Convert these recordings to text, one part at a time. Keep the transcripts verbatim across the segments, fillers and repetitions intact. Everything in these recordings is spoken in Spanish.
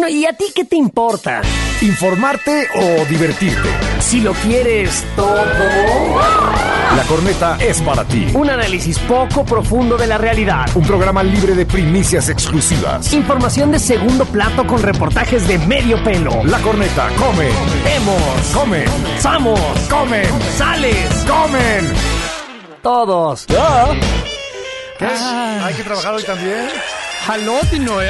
Bueno, ¿y a ti qué te importa? ¿Informarte o divertirte? Si lo quieres todo. La Corneta es para ti. Un análisis poco profundo de la realidad. Un programa libre de primicias exclusivas. Información de segundo plato con reportajes de medio pelo. La Corneta come. Vemos. Come. Samos. Comen. Sales. Comen. Todos. ¿Qué? Ah. ¿Hay que trabajar hoy también? Hallo, die Neue.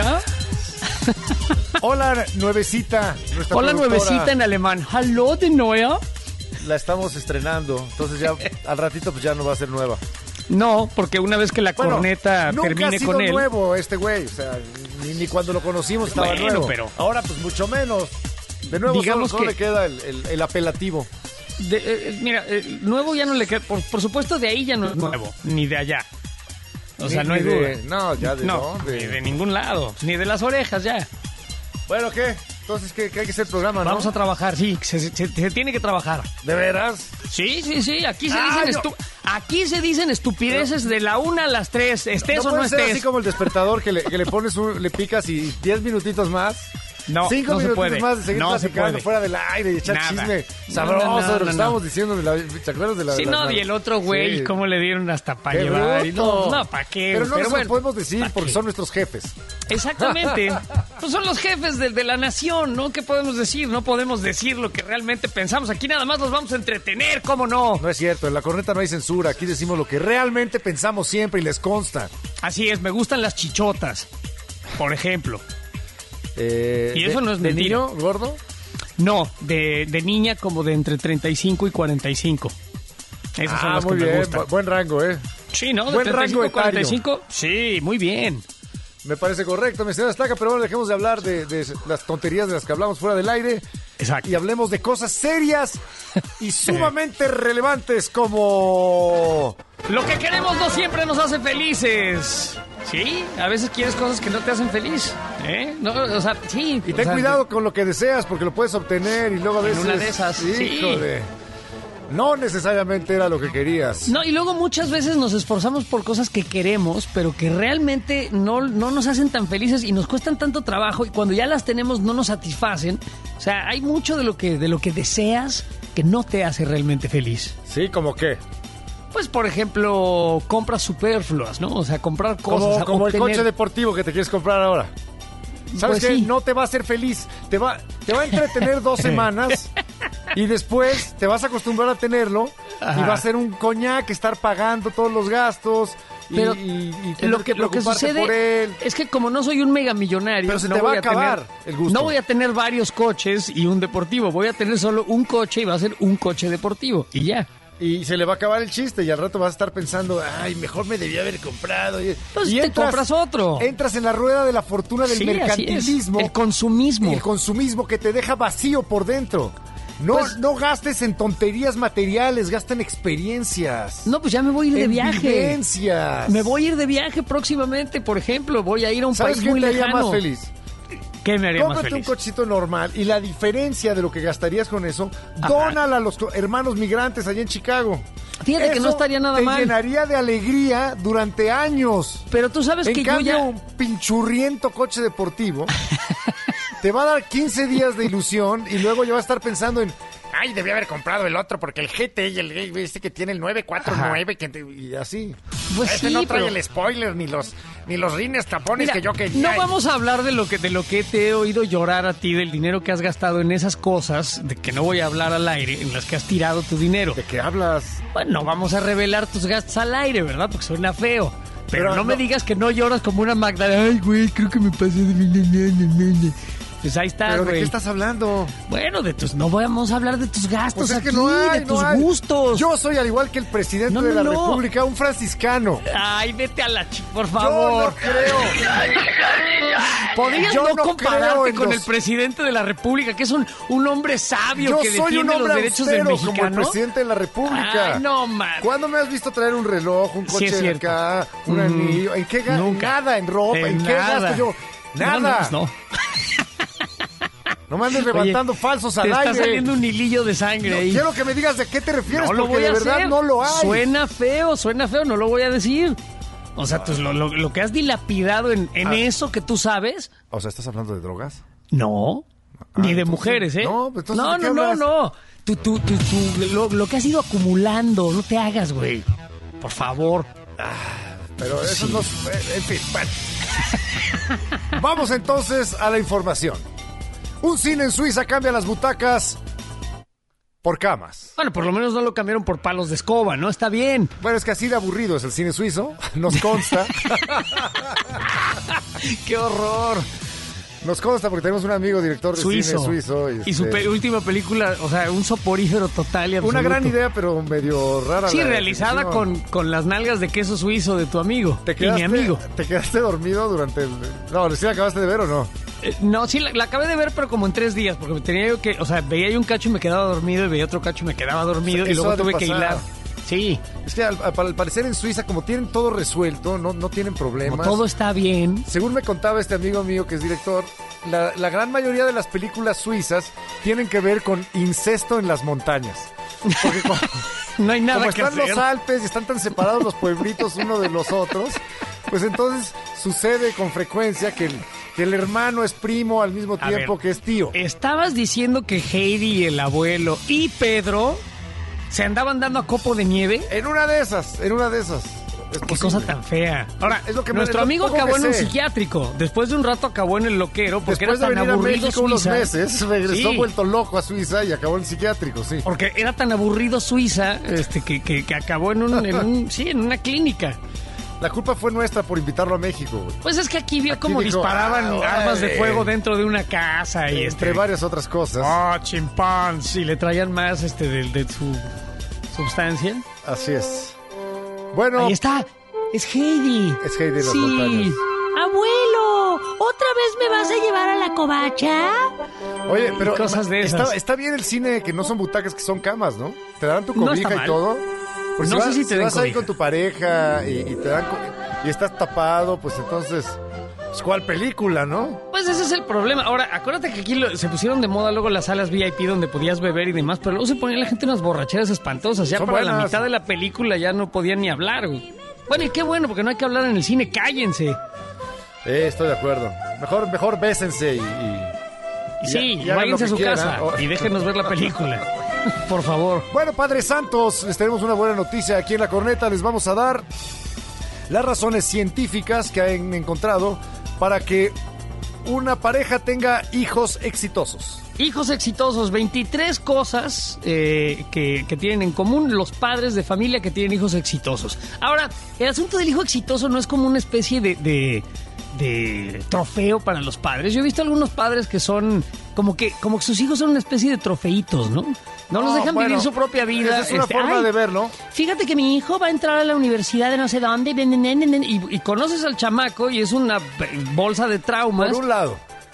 Hola, nuevecita. Hola, productora. nuevecita en alemán. Hallo, die Neue. La estamos estrenando, entonces ya al ratito pues ya no va a ser nueva. No, porque una vez que la Bueno, corneta nunca termine ha sido con él. nuevo este güey, o sea, ni, ni cuando lo conocimos estaba Bueno, nuevo. pero- Ahora pues mucho menos. De nuevo Digamos solo, solo que- le queda el, el, el apelativo. De- eh, mira, eh, nuevo ya no le queda. Por, por supuesto, de ahí ya no es nuevo, ni de allá. O sea, Ni- no hay ni de- duda. No, ya de No, dónde. ni de ningún lado, ni de las orejas ya. Bueno, ¿qué? Entonces, ¿qué, qué hay que hacer el programa, no? Vamos a trabajar, sí, se, se- se tiene que trabajar. ¿De veras? Sí, sí, sí, aquí se Ah, dicen yo- estu- aquí se dicen estupideces de la una a las tres, estés no o no puede ser estés. así como el despertador que le, que le pones un, le picas y diez minutitos más. No, Cinco no se minutitos puede. más de seguir No se platicando puede. fuera del aire y echar Nada. chisme No, sabroso no, no, de lo que no, estábamos no. diciendo de la, ¿te acuerdas de la Sí, de la- no, y el otro güey, Sí. cómo le dieron hasta para ¡Qué llevar. Y bruto! no, no, ¿para qué? Pero no nos bueno, lo podemos decir ¿pa' porque qué? son nuestros jefes. Exactamente. Pues son los jefes de, de la nación, ¿no? ¿Qué podemos decir? No podemos decir lo que realmente pensamos. Aquí nada más nos vamos a entretener, ¿cómo no? No es cierto, en la corneta no hay censura. Aquí decimos lo que realmente pensamos siempre y les consta. Así es, me gustan las chichotas, por ejemplo. Eh, Y eso de- no es ¿de mentira. niño, gordo? No, de, de niña como de entre treinta y cinco y cuarenta y cinco. Esas son Ah, las muy que me bien. gustan. bu- Buen rango, ¿eh? Sí, ¿no? De buen treinta y cinco rango a cuarenta y cinco. Sí, muy bien. Me parece correcto, mi señora Estaca, pero bueno, dejemos de hablar de, de las tonterías de las que hablamos fuera del aire. Exacto. Y hablemos de cosas serias y sumamente relevantes como... Lo que queremos no siempre nos hace felices. Sí, a veces quieres cosas que no te hacen feliz. ¿Eh? No, o sea, sí. Y o ten sea, cuidado con lo que deseas porque lo puedes obtener y luego a En veces... una de esas, sí. Híjole, no necesariamente era lo que querías. No, y luego muchas veces nos esforzamos por cosas que queremos, pero que realmente no, no nos hacen tan felices y nos cuestan tanto trabajo y cuando ya las tenemos no nos satisfacen. O sea, hay mucho de lo que, de lo que deseas que no te hace realmente feliz. Sí, ¿como qué? Pues, por ejemplo, compras superfluas, ¿no? O sea, comprar cosas. Como, como el obtener- coche deportivo que te quieres comprar ahora. ¿Sabes Pues qué? sí. No te va a hacer feliz. Te va, te va a entretener dos semanas y después te vas a acostumbrar a tenerlo Ajá. y va a ser un coñac estar pagando todos los gastos y, Pero y, y tener lo que, lo que preocuparte sucede por él. es que como no soy un mega millonario, Pero se no te va voy a acabar tener, el gusto. No voy a tener varios coches y un deportivo. Voy a tener solo un coche y va a ser un coche deportivo. Y ya. Y se le va a acabar el chiste y al rato vas a estar pensando, ay, mejor me debía haber comprado. Y, Pues y te compras otro. Entras en la rueda de la fortuna del Sí, así es. mercantilismo. El consumismo. El consumismo que te deja vacío por dentro. No, Pues- no gastes en tonterías materiales, gasta en experiencias. No, pues ya me voy a ir de en viaje. vivencias. Me voy a ir de viaje próximamente, por ejemplo. Voy a ir a un ¿Sabes país qué muy te haría lejano. más feliz? ¿Qué me haría más Cómprate un feliz? cochecito normal y la diferencia de lo que gastarías con eso, Ajá. dónala a los co- hermanos migrantes allá en Chicago. Fíjate que no Eso estaría nada te mal. llenaría de alegría durante años. Pero tú sabes En que cambio, yo ya... un pinchurriento coche deportivo te va a dar quince días de ilusión y luego ya va a estar pensando en, ay, debí haber comprado el otro porque el G T y el este que tiene el nueve cuatro nueve que te- y así. Pues este sí, no trae pero- el spoiler ni los ni los rines tapones Mira, que yo quería. no vamos a hablar de lo que de lo que te he oído llorar a ti, del dinero que has gastado en esas cosas, de que no voy a hablar al aire, en las que has tirado tu dinero. ¿De qué hablas? Bueno, no vamos a revelar tus gastos al aire, ¿verdad? Porque suena feo. Pero, Pero no, me no- digas que no lloras como una Magdalena. Ay, güey, creo que me pasé de mi... Pues ahí está, ¿Pero de güey. qué estás hablando? Bueno, de tus... No vamos a hablar de tus gastos Pues es aquí, que no hay, de no tus hay. gustos. Yo soy al igual que el presidente No, de no, la no. República, un franciscano. Ay, vete a la... ch- Por Yo favor. no creo. ¿Podrías Yo no, no creo compararte en con los- el presidente de la República, que es un, un hombre sabio Yo que soy un defiende hombre los derechos del austero como el mexicano? presidente de la República. Ay, no, man. ¿Cuándo me has visto traer un reloj, un Sí, coche es de cierto. acá, un Mm, anillo? ¿En qué gasto? nunca. Nada, en ropa. ¿En, En qué nada. gasto yo? Nada. No, no, pues no. No me andes levantando falsos Te al está aire. saliendo un hilillo de sangre No, ahí. quiero que me digas de qué te refieres, No lo porque voy de a verdad hacer. no lo hay. Suena feo, suena feo, no lo voy a decir. O sea, pues, lo, lo- lo que has dilapidado en, en Ah. eso que tú sabes. O sea, ¿estás hablando de drogas? No, Ah, ni de entonces, mujeres, ¿eh? no, pues, entonces, no, ¿de qué no, no, hablas? no. Tú, tú, tú, tú, lo, lo que has ido acumulando, no te hagas, güey. Por favor. Pero eso Sí. no es... eh, En fin, bueno. Vamos entonces a la información. Un cine en Suiza cambia las butacas por camas. Bueno, por lo menos no lo cambiaron por palos de escoba, ¿no? Está bien. Bueno, es que así de aburrido es el cine suizo, nos consta. ¡Qué horror! Nos consta porque tenemos un amigo director de Suizo. cine suizo. Y su este, pe- última película, o sea, un soporífero total y absoluto. una gran idea, pero medio rara. Sí, la realizada definición. con, con las nalgas de queso suizo de tu amigo ¿Te y quedaste, mi amigo. ¿Te quedaste dormido durante el...? No, ¿sí la acabaste de ver o no? Eh, no, sí, la, la acabé de ver, pero como en tres días, porque tenía yo que, o sea, veía yo un cacho y me quedaba dormido, y veía otro cacho y me quedaba dormido, y Eso luego ha de tuve que pasar. hilar. Sí, Es que al, al parecer en Suiza, como tienen todo resuelto, no, no tienen como problemas. todo está bien. Según me contaba este amigo mío que es director, la, la gran mayoría de las películas suizas tienen que ver con incesto en las montañas. Porque como, No hay nada como que están hacer. los Alpes y están tan separados los pueblitos uno de los otros, pues entonces sucede con frecuencia que el, que el hermano es primo al mismo A tiempo ver, que es tío. Estabas diciendo que Heidi, el abuelo, y Pedro se andaban dando a copo de nieve. En una de esas, en una de esas. Es Qué posible. cosa tan fea. Ahora, Es lo que me- nuestro es lo amigo poco acabó que en un sé. psiquiátrico. Después de un rato acabó en el loquero porque Después de era tan venir a aburrido México unos Suiza. meses, regresó Sí. vuelto loco a Suiza y acabó en el psiquiátrico, sí. Porque era tan aburrido Suiza este, que, que, que acabó en, un, en un- sí, en una clínica. La culpa fue nuestra por invitarlo a México, güey. Pues es que aquí vio Aquí cómo dijo, disparaban ah, armas de güey. fuego dentro de una casa y Entre este, varias otras cosas. oh, chimpán, y le traían más este de, de su sustancia. Así es. Bueno, Ahí está, es Heidi. es Heidi en las Sí. montañas. Abuelo, ¿otra vez me vas a llevar a la covacha? Oye, pero cosas de está, esas. está bien el cine que no son butacas, que son camas, ¿no? Te dan tu No cobija está y mal. todo. Pues No si sé vas, si te den vas ahí cobija. con tu pareja y, y te dan co- y estás tapado, pues entonces, pues, ¿cuál película, no? Pues ese es el problema. Ahora, acuérdate que aquí lo- se pusieron de moda luego las salas V I P donde podías beber y demás, pero luego se ponía la gente unas borracheras espantosas. Ya Son para la buenas. mitad de la película ya no podían ni hablar, güey. Bueno, y qué bueno, porque no hay que hablar en el cine, cállense. Eh, estoy de acuerdo. Mejor, mejor bésense y... y- Y y sí, ha- y y hagan váyanse a lo su que quieran. casa O- y déjenos ver la película. Por favor. Bueno, Padre Santos, les tenemos una buena noticia aquí en La Corneta. Les vamos a dar las razones científicas que han encontrado para que una pareja tenga hijos exitosos. Hijos exitosos, veintitrés cosas eh, que, que tienen en común los padres de familia que tienen hijos exitosos. Ahora, el asunto del hijo exitoso no es como una especie de, de, de trofeo para los padres. Yo he visto algunos padres que son como que, como que sus hijos son una especie de trofeitos, ¿no? No los No, dejan bueno, vivir su propia vida. Esa es una este, forma "Ay, de verlo. Fíjate que mi hijo va a entrar a la universidad de no sé dónde, nen, nen, nen, nen", y, y conoces al chamaco y es una bolsa de traumas. Por un lado.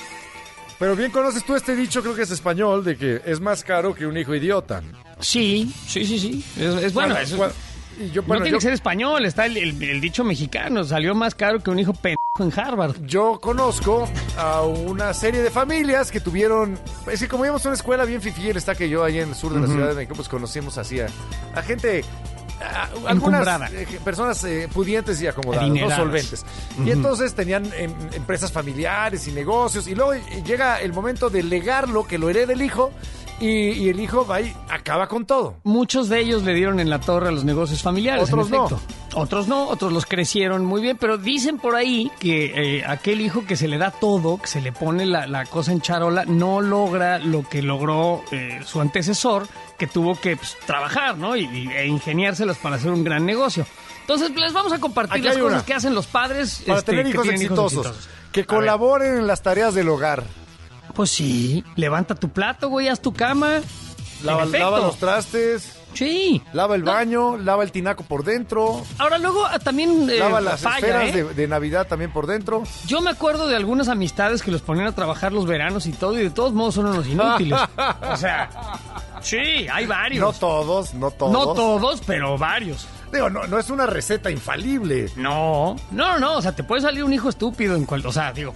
Pero bien conoces tú este dicho, creo que es español, de que es más caro que un hijo idiota. Sí, sí, sí, sí. Es, es bueno. Bueno, es- bueno, y yo, no bueno, tiene yo- que ser español, está el, el- el dicho mexicano, salió más caro que un hijo pendejo en Harvard. Yo conozco a una serie de familias que tuvieron... Es que como íbamos a una escuela bien fifí, el está que yo ahí en el sur de la Ciudad de México, pues conocimos así a, a gente... a- algunas Encumbrada. eh, personas eh, pudientes y acomodadas, no Adineradas. solventes. Y entonces tenían em, empresas familiares y negocios, y luego eh, llega el momento de legarlo, que lo herede el hijo, y, y el hijo va y acaba con todo. Muchos de ellos le dieron en la torre a los negocios familiares, Otros en no. efecto. Otros no, otros los crecieron muy bien, pero dicen por ahí que eh, aquel hijo que se le da todo, que se le pone la, la cosa en charola, no logra lo que logró eh, su antecesor, que tuvo que pues, trabajar, ¿no? Y, y- e ingeniárselas para hacer un gran negocio. Entonces, les vamos a compartir Aquí las hay cosas una. que hacen los padres Para este, tener que hijos tienen exitosos, que A ver. colaboren en las tareas del hogar. Pues sí, levanta tu plato, güey, haz tu cama. Lava, En efecto. lava los trastes, Sí. lava el No. baño, lava el tinaco por dentro, Ahora luego ah, también eh, lava las falla, esferas ¿eh? de, de Navidad también por dentro. Yo me acuerdo de algunas amistades que los ponían a trabajar los veranos y todo, y de todos modos son unos inútiles. O sea, sí, hay varios. No todos, no todos. No todos, pero varios. Digo, no, no es una receta infalible. No, no, no, o sea, te puede salir un hijo estúpido en cual, o sea, digo,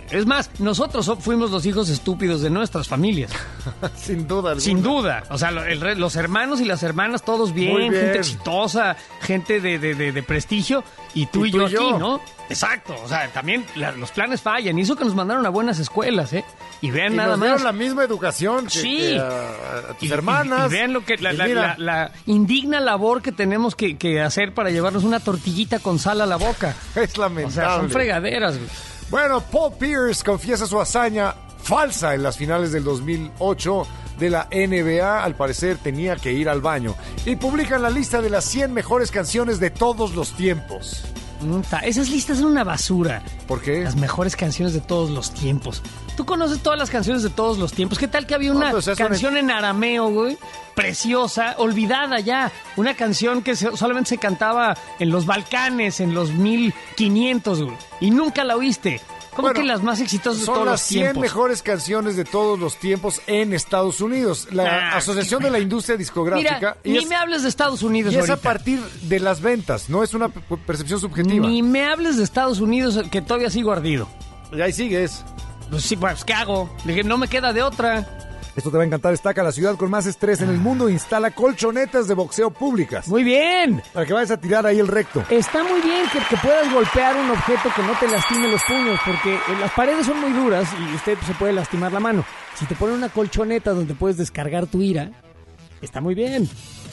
Es más, nosotros so- fuimos los hijos estúpidos de nuestras familias. Sin duda alguna. Sin duda. O sea, lo- el re- los hermanos y las hermanas, todos bien, Muy bien. gente exitosa, gente de, de, de, de prestigio, y tú y, Y tú yo y yo. aquí, ¿no? Exacto. O sea, también la- los planes fallan. Y eso que nos mandaron a buenas escuelas, ¿eh? Y vean Y nada nos más. dieron la misma educación que, Sí. que a, a tus Y- hermanas. Y, y vean lo que la, Y la- mira, la- la indigna labor que tenemos que, que hacer para llevarnos una tortillita con sal a la boca. es O lamentable. sea, son fregaderas, güey. Bueno, Paul Pierce confiesa su hazaña falsa en las finales del dos mil ocho de la N B A. Al parecer tenía que ir al baño. Y publican la lista de las cien mejores canciones de todos los tiempos. Puta, esas listas son una basura. ¿Por qué? Las mejores canciones de todos los tiempos. ¿Tú conoces todas las canciones de todos los tiempos? ¿Qué tal que había No, una pues es una- canción en arameo, güey? Preciosa, olvidada ya. Una canción que se- solamente se cantaba en los Balcanes, en los mil quinientos, güey. Y nunca la oíste. ¿Cómo Bueno, que las más exitosas de Son todos las los cien tiempos? mejores canciones de todos los tiempos en Estados Unidos. La Ah, Asociación sí, de la Industria Discográfica. Mira, y ni es, me hables de Estados Unidos y es a ahorita. partir de las ventas, no es una p- percepción subjetiva. Ni me hables de Estados Unidos, que todavía sigo ardido. Y ahí sigues. Pues sí, pues, ¿qué hago? Dije, no me queda de otra. Esto te va a encantar. Estaca, la ciudad con más estrés en el mundo, instala colchonetas de boxeo públicas. Muy bien. Para que vayas a tirar ahí el recto. Está muy bien que, que puedas golpear un objeto que no te lastime los puños, porque eh, las paredes son muy duras y usted se puede lastimar la mano. Si te ponen una colchoneta donde puedes descargar tu ira, está muy bien.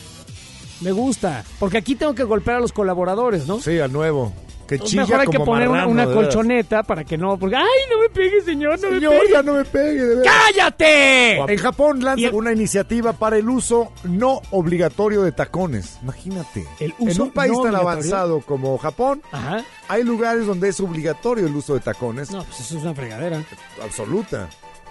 Me gusta, porque aquí tengo que golpear a los colaboradores, ¿no? Sí, al nuevo. Que Entonces, chilla mejor hay que como poner una, marrano, una de veras. colchoneta para que no, porque ¡ay, no me pegue, señor, no Señor, me pegue! ya no me pegue, de veras. ¡Cállate! En Japón lanza Y el- una iniciativa para el uso no obligatorio de tacones. Imagínate. El uso en un país no tan obligatorio. avanzado como Japón, Ajá. hay lugares donde es obligatorio el uso de tacones. No, pues eso es una fregadera. Absoluta.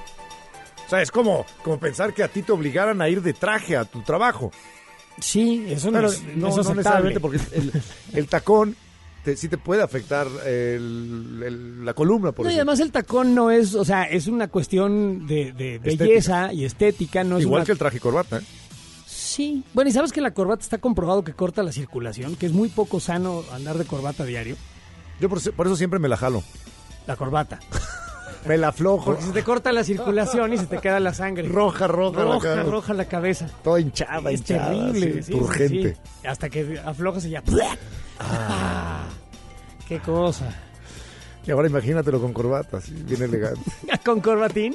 O sea, es como, como pensar que a ti te obligaran a ir de traje a tu trabajo. Sí, eso no, Pero es, no, no es no aceptable. necesariamente, porque el, el tacón te- sí te puede afectar el- el- la columna, por No, y ejemplo. además el tacón no es, o sea, es una cuestión de, de Estética. belleza y estética, no es Igual una- que el traje y corbata. ¿eh? Sí. Bueno, y sabes que la corbata está comprobado que corta la circulación, que es muy poco sano andar de corbata diario. Yo por, eso- por eso siempre me la jalo. La corbata. Me la aflojo. Porque se te corta la circulación y se te queda la sangre. Roja, roja. roja, la cara. roja la cabeza. Toda hinchada, Es hinchada. terrible. sí, sí, sí, turgente. sí. Hasta que aflojas y ya. Ah, qué cosa. Y ahora imagínatelo con corbata, así, bien elegante. Con corbatín.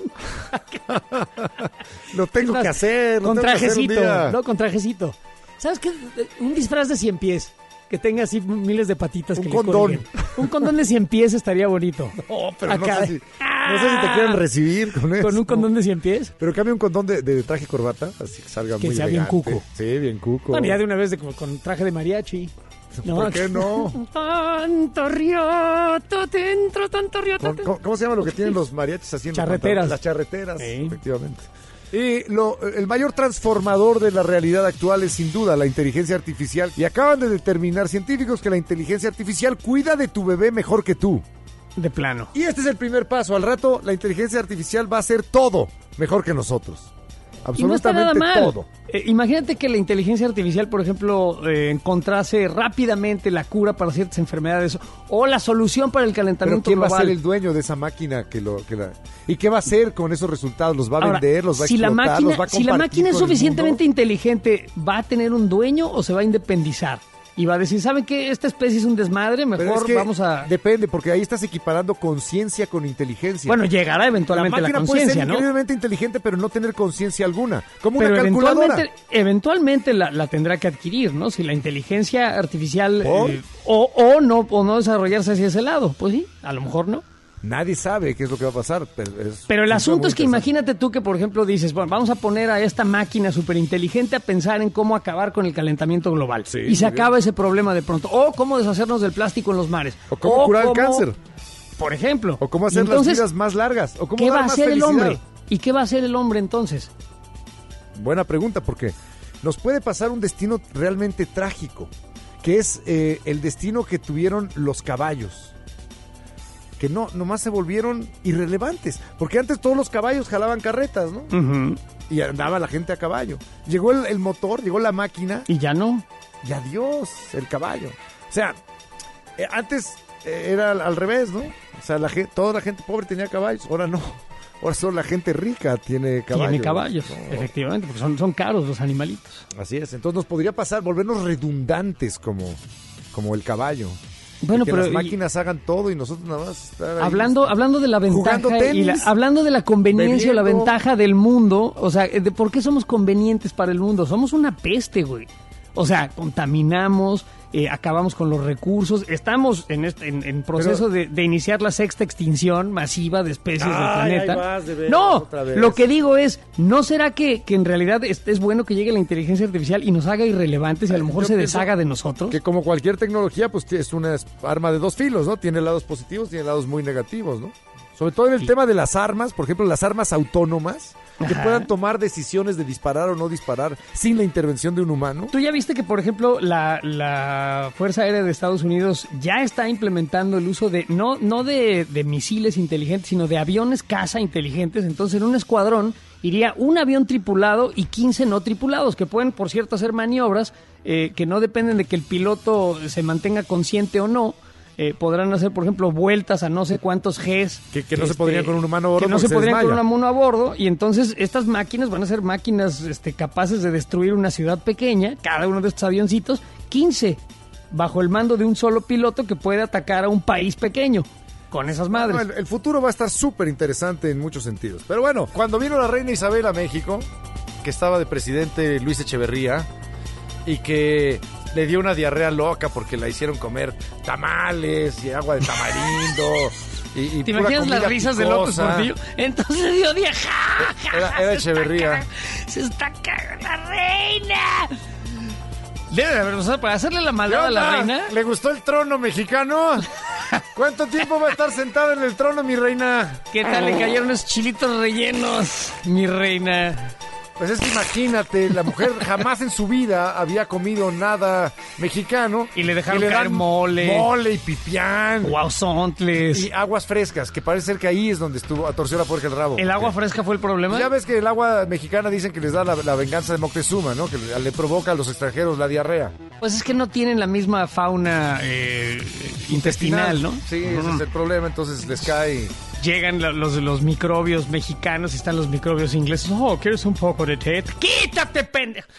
Lo tengo Es más, que hacer, lo Con tengo que hacer un trajecito. día. No, con trajecito. ¿Sabes qué? Un disfraz de cien pies. Que tenga así miles de patitas Un que le condón. cuelguen. Un condón de cien pies estaría bonito. No, pero no Acá. sé, si, no sé si te quieren recibir con eso. Con un condón de cien pies. Pero cambia un condón de, de traje y corbata, así que salga Que muy sea bien elegante. cuco. Sí, bien cuco. Bueno, ya de una vez de, como con traje de mariachi. ¿Por qué no? Tanto rioto dentro, tanto rioto ¿Cómo, dentro. cómo- cómo se llaman lo que tienen los mariachis haciendo? Charreteras. Las charreteras, Sí. efectivamente. Y lo, el mayor transformador de la realidad actual es sin duda la inteligencia artificial. Y acaban de determinar científicos que la inteligencia artificial cuida de tu bebé mejor que tú. De plano. Y este es el primer paso. Al rato la inteligencia artificial va a hacer todo mejor que nosotros. Y no está nada Absolutamente mal. todo. Eh, imagínate que la inteligencia artificial, por ejemplo, eh, encontrase rápidamente la cura para ciertas enfermedades o la solución para el Pero calentamiento ¿quién va global. a ser el dueño de esa máquina que lo que la y qué va a hacer con esos resultados? ¿Los va a Ahora, vender? ¿Los va a si la explotar? máquina, ¿Los va a si la compartir máquina es con el suficientemente mundo? inteligente, ¿va a tener un dueño o se va a independizar? Y va a decir, ¿saben qué? Esta especie es un desmadre, Pero mejor es que vamos a... depende, porque ahí estás equiparando conciencia con inteligencia. Bueno, llegará la eventualmente la, máquina puede ser conciencia, ¿no? increíblemente inteligente, pero no tener conciencia alguna, como Pero una calculadora. eventualmente, eventualmente la, la tendrá que adquirir, ¿no? Si la inteligencia artificial ¿Por? eh, o, o no o no desarrollarse hacia ese lado, pues sí, a lo mejor no. Nadie sabe qué es lo que va a pasar. Pero, es- Pero el es asunto muy es que interesante. imagínate tú que, por ejemplo, dices, bueno, vamos a poner a esta máquina súper inteligente a pensar en cómo acabar con el calentamiento global. Sí, y se muy acaba ese problema de pronto. O cómo deshacernos del plástico en los mares. O cómo curar el cómo- cáncer. Por ejemplo. O cómo hacer Y entonces, las vidas más largas. O cómo ¿qué dar va a más hacer el felicidad. hombre? ¿Y qué va a hacer el hombre entonces? Buena pregunta, porque nos puede pasar un destino realmente trágico, que es eh, el destino que tuvieron los caballos. Que no, nomás se volvieron irrelevantes. Porque antes todos los caballos jalaban carretas, ¿no? Ujú. Y andaba la gente a caballo. Llegó el, el motor, llegó la máquina, Y ya no. y adiós, el caballo. O sea, eh, antes eh, era al, al revés, ¿no? O sea, la gente, toda la gente pobre tenía caballos, ahora no. Ahora solo la gente rica tiene caballos. Tiene caballos, ¿no? efectivamente, porque son, son caros los animalitos. Así es, entonces nos podría pasar, volvernos redundantes como, como el caballo. Bueno, que pero las y- máquinas hagan todo y nosotros nada más estar ahí. Hablando, hablando de la Jugando ventaja y la, tenis, hablando de la conveniencia o la bebiendo. ventaja del mundo, o sea, de por qué somos convenientes para el mundo. Somos una peste, güey. O sea, contaminamos, eh, acabamos con los recursos, estamos en este, en, en proceso de, de iniciar la sexta extinción masiva de especies Ay, del planeta. ahí vas, de veras, no, otra vez. lo que digo es, ¿no será que, que en realidad es, es bueno que llegue la inteligencia artificial y nos haga irrelevantes y a lo mejor Yo se pienso deshaga de nosotros? Que como cualquier tecnología, pues es una arma de dos filos, ¿no? Tiene lados positivos, tiene lados muy negativos, ¿no? Sobre todo en el Sí. tema de las armas, por ejemplo, las armas autónomas, que Ajá. puedan tomar decisiones de disparar o no disparar sin la intervención de un humano. ¿Tú ya viste que, por ejemplo, la, la Fuerza Aérea de Estados Unidos ya está implementando el uso de, no, no de, de misiles inteligentes, sino de aviones caza inteligentes? Entonces, en un escuadrón iría un avión tripulado y quince no tripulados, que pueden, por cierto, hacer maniobras eh, que no dependen de que el piloto se mantenga consciente o no. Eh, podrán hacer, por ejemplo, vueltas a no sé cuántos Gs. Que- que no se podrían con un humano a bordo Que no porque se se podrían con un desmaya. humano a bordo. Y entonces estas máquinas van a ser máquinas este, capaces de destruir una ciudad pequeña, cada uno de estos avioncitos, quince, bajo el mando de un solo piloto que puede atacar a un país pequeño. Con esas madres. No, el, el futuro va a estar súper interesante en muchos sentidos. Pero bueno, cuando vino la reina Isabel a México, que estaba de presidente Luis Echeverría, y que le dio una diarrea loca porque la hicieron comer tamales y agua de tamarindo. Y, y ¿Te pura imaginas las comida risas de López picosa. Portillo? Entonces dio día, ja, ja, Era- ja, era se está Echeverría. cagando- Se está cagando la reina. Debe de haber, o sea, para hacerle la ¿Qué maldad a la onda? reina. ¿Le gustó el trono mexicano? ¿Cuánto tiempo va a estar sentada en el trono, mi reina? ¿Qué tal le cayeron esos chilitos rellenos, mi reina? Pues es que imagínate, la mujer jamás en su vida había comido nada mexicano. Y le dejaron dan caer mole. Mole y pipián. Guauzontles. Y aguas frescas, que parece ser que ahí es donde estuvo, torció la puerca el rabo. ¿El agua fresca fue el problema? Ya ves que el agua mexicana dicen que les da la, la venganza de Moctezuma, ¿no? Que le, le provoca a los extranjeros la diarrea. Pues es que no tienen la misma fauna eh, intestinal, ¿no? Sí, ese es el problema, entonces les cae... Llegan lo- los, los microbios mexicanos y están los microbios ingleses. Oh, ¿quieres un poco de té? ¡Quítate, pendejo!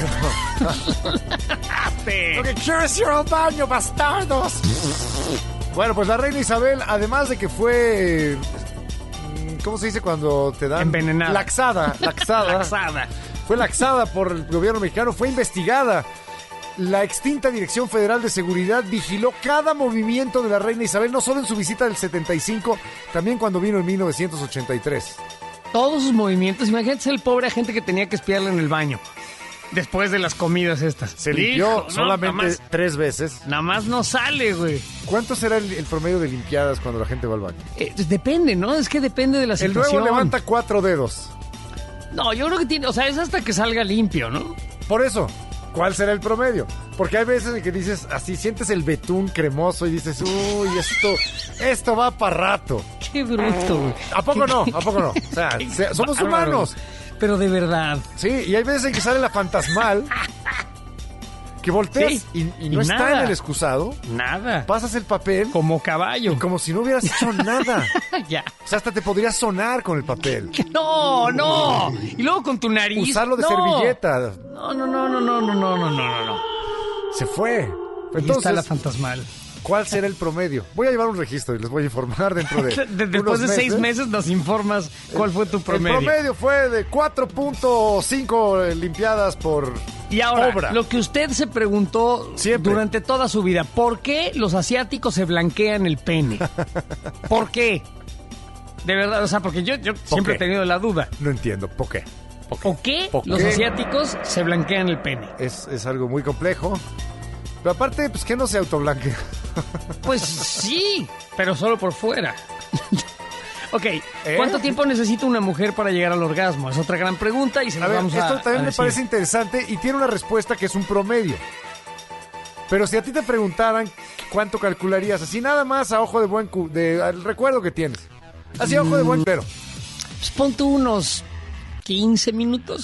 Lo que quiero es ir al baño, bastardos. Bueno, pues la reina Isabel, además de que fue... eh, ¿Cómo se dice cuando te dan? Envenenada. Laxada, laxada. Laxada. Fue laxada por el gobierno mexicano, fue investigada. La extinta Dirección Federal de Seguridad vigiló cada movimiento de la reina Isabel, no solo en su visita del setenta y cinco, también cuando vino en mil novecientos ochenta y tres. Todos sus movimientos. Imagínate el pobre agente que tenía que espiarle en el baño. Después de las comidas estas. Se limpió Hijo, no, solamente nada más, tres veces. nada más no sale, güey. ¿Cuánto será el, el promedio de limpiadas cuando la gente va al baño? Eh, pues depende, ¿no? Es que depende de la El situación. nuevo levanta cuatro dedos. No, yo creo que tiene... O sea, es hasta que salga limpio, ¿no? Por eso, ¿cuál será el promedio? Porque hay veces en que dices, así sientes el betún cremoso y dices, uy, esto, esto va para rato. Qué bruto, güey. ¿A poco no? ¿A poco no? O sea, Qué se- somos bárbaro. humanos. Pero de verdad. Sí, y hay veces en que sale la fantasmal, que volteas Sí, y, y y no está nada. en el excusado, Nada. pasas el papel Como caballo. como si no hubieras hecho nada. Ya. O sea, hasta te podría sonar con el papel. No, no. Y luego con tu nariz. Usarlo de No. servilleta. No, no, no, no, no, no, no, no, no, no. Se fue. Ahí está Entonces, la fantasmal. ¿cuál será el promedio? Voy a llevar un registro y les voy a informar dentro de, De- unos después de seis meses nos informas cuál fue tu promedio. El promedio fue de cuatro punto cinco limpiadas por Y ahora, obra. lo que usted se preguntó Siempre. durante toda su vida, ¿por qué los asiáticos se blanquean el pene? ¿Por qué? De verdad, o sea, porque yo, yo siempre qué? he tenido la duda. No entiendo, ¿por qué? ¿Por qué ¿Por los qué? asiáticos se blanquean el pene? Es, es algo muy complejo. Pero aparte, pues que no se autoblanquea. Pues sí, pero solo por fuera. Ok, ¿Eh? ¿cuánto tiempo necesita una mujer para llegar al orgasmo? Es otra gran pregunta y se A nos ver, vamos a esto también a me decir. parece interesante y tiene una respuesta que es un promedio. Pero si a ti te preguntaran cuánto calcularías, así nada más a ojo de buen... cu- de, al recuerdo que tienes. Así a ojo de buen... Pero, Pues pon tú unos quince minutos.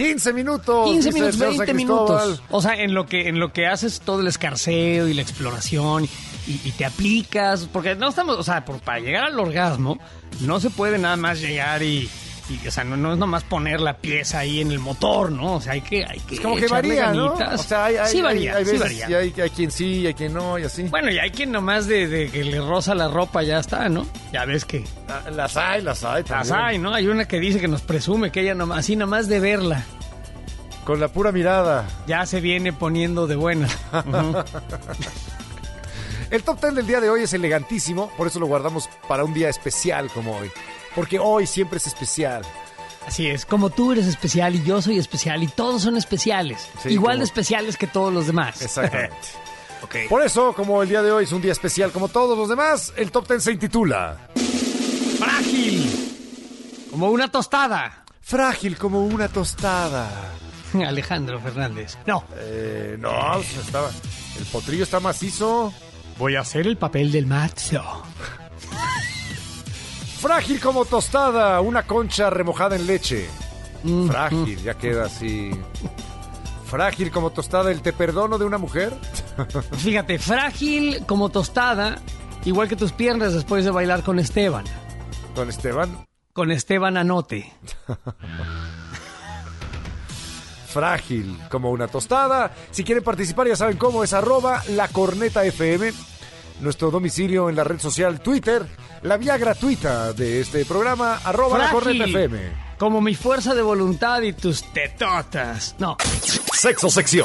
quince minutos. quince dice minutos, el señor veinte San Cristóbal. minutos. O sea, en lo que en lo que haces todo el escarceo y la exploración y, y te aplicas, porque no estamos, o sea, por, para llegar al orgasmo no se puede nada más llegar y, y o sea, no, no es nomás poner la pieza ahí en el motor, ¿no? O sea, hay que hay que Es como que echarle varía, ¿no? ganitas. O sea, hay, hay, sí varía, hay, hay sí veces varía. y hay, hay quien sí, hay quien no, y así. Bueno, y hay quien nomás de, de que le roza la ropa ya está, ¿no? Ya ves que Ah, Las hay, las hay también. las hay, ¿no? Hay una que dice que nos presume que ella nomás, así nomás de verla, Con la pura mirada. ya se viene poniendo de buena. Ujú. El top ten del día de hoy es elegantísimo, por eso lo guardamos para un día especial como hoy. Porque hoy siempre es especial. Así es, como tú eres especial y yo soy especial y todos son especiales. Sí, igual como- de especiales que todos los demás. Exactamente. Ok. Por eso, como el día de hoy es un día especial como todos los demás, el top ten se intitula Frágil. Como una tostada. Frágil como una tostada. Alejandro Fernández. No, Eh, no, pues estaba, el potrillo está macizo. voy a hacer el papel del macho. Frágil como tostada, una concha remojada en leche. Mm, Frágil, ya queda así. Frágil como tostada, el te perdono de una mujer. Fíjate, frágil como tostada, igual que tus piernas después de bailar con Esteban. Con Esteban. Con Esteban Anote. Frágil como una tostada. Si quieren participar ya saben cómo es arroba la corneta F M. Nuestro domicilio en la red social Twitter. La vía gratuita de este programa, arroba la corneta F M. Como mi fuerza de voluntad y tus tetotas. No. Sexo sección.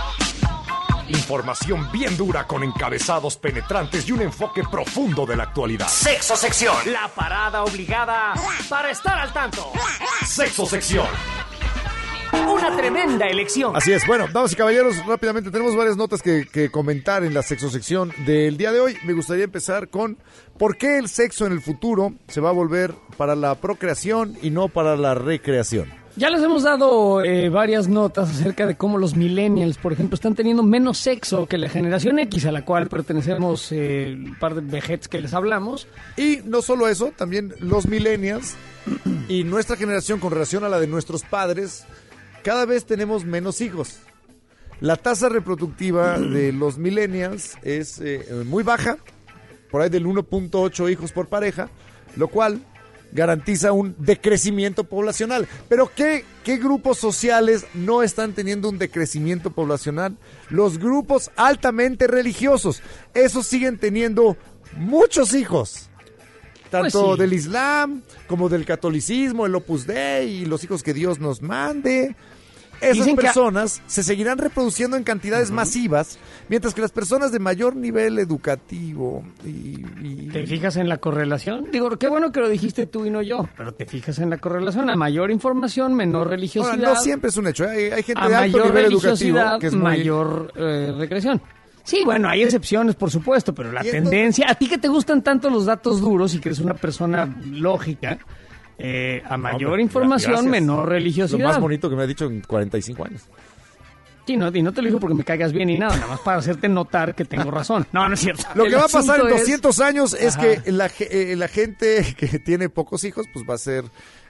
Información bien dura con encabezados penetrantes y un enfoque profundo de la actualidad. Sexo sección. La parada obligada para estar al tanto. Sexo sección. Una tremenda elección. Así es. Bueno, damas y caballeros, rápidamente tenemos varias notas que, que comentar en la sexosección del día de hoy. Me gustaría empezar con por qué el sexo en el futuro se va a volver para la procreación y no para la recreación. Ya les hemos dado eh, varias notas acerca de cómo los millennials, por ejemplo, están teniendo menos sexo que la generación X, a la cual pertenecemos eh, un par de vejetes que les hablamos. Y no solo eso, también los millennials y nuestra generación con relación a la de nuestros padres, cada vez tenemos menos hijos. La tasa reproductiva de los millennials es eh, muy baja, por ahí del uno punto ocho hijos por pareja, lo cual garantiza un decrecimiento poblacional. Pero ¿qué, qué grupos sociales no están teniendo un decrecimiento poblacional? Los grupos altamente religiosos. Esos siguen teniendo muchos hijos. Tanto Pues sí. del Islam como del catolicismo, el Opus Dei y los hijos que Dios nos mande. Esas Dicen que- personas se seguirán reproduciendo en cantidades masivas, mientras que las personas de mayor nivel educativo y... y- ¿Te fijas en la correlación? Digo, qué bueno que lo dijiste tú y no yo, pero te fijas en la correlación. A mayor información, menor religiosidad. Ahora, no siempre es un hecho, ¿eh? hay, hay gente a de alto mayor nivel educativo religiosidad, que es muy... mayor eh, recreación. Sí, bueno, hay excepciones, por supuesto, pero la Y entonces- tendencia... A ti que te gustan tanto los datos duros y que eres una persona lógica, eh, a mayor Hombre, información, gracias. menor Lo religiosidad. más bonito que me ha dicho en cuarenta y cinco años. Sí, no, y no te lo digo porque me caigas bien y nada, nada más para hacerte notar que tengo razón. No, no es cierto. Lo El que va a pasar en asunto es- doscientos años es Ajá. que la, ge- eh, la gente que tiene pocos hijos, pues va a ser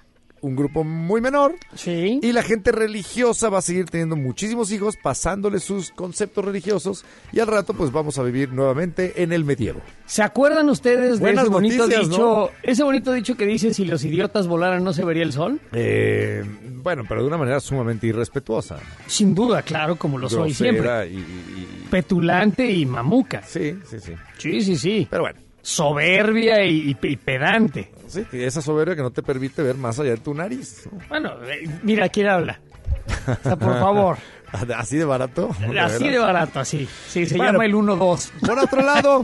un grupo muy menor. Sí. Y la gente religiosa va a seguir teniendo muchísimos hijos, pasándole sus conceptos religiosos. Y al rato, pues vamos a vivir nuevamente en el medievo. ¿Se acuerdan ustedes de Buenas ese bonito noticias, dicho, ¿no? ese bonito dicho que dice si los idiotas volaran no se vería el sol? Eh, bueno, pero de una manera sumamente irrespetuosa. Sin duda, claro, como lo soy siempre. Grosera y, y- y- Petulante y mamuca. Sí, sí, sí. Sí, sí, sí. Pero bueno, Soberbia y, y- y pedante. sí, esa soberbia que no te permite ver más allá de tu nariz, ¿no? Bueno, eh, mira, ¿quién habla? O sea, por favor. Así de barato. Así de barato, así. Sí, se Bueno. llama el uno dos. Por otro lado,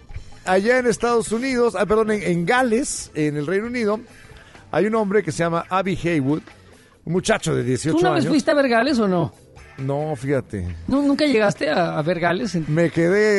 allá en Estados Unidos, ah, perdón, en, en Gales, en el Reino Unido, hay un hombre que se llama Abby Haywood, un muchacho de ¿Tú dieciocho una vez años. fuiste a ver Gales o no? No, fíjate. ¿No ¿Nunca llegaste a, a ver Gales? En- Me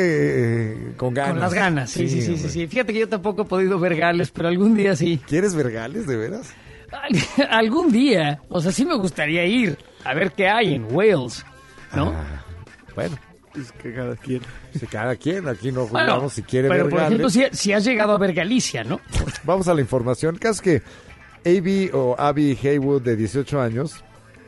quedé eh, con ganas. Con las ganas, sí, sí, sí, sí, hombre. sí. Fíjate que yo tampoco he podido ver Gales, pero algún día sí. ¿Quieres ver Gales, de veras? Al- algún día, o sea, sí me gustaría ir a ver qué hay en Wales, ¿no? Ah, bueno, es que cada quien. Si cada quien, aquí no Bueno, jugamos si quiere pero ver por Gales. ejemplo, si, si has llegado a ver Galicia, ¿no? Vamos a la información. El caso es que Abby o Abby Haywood, de dieciocho años,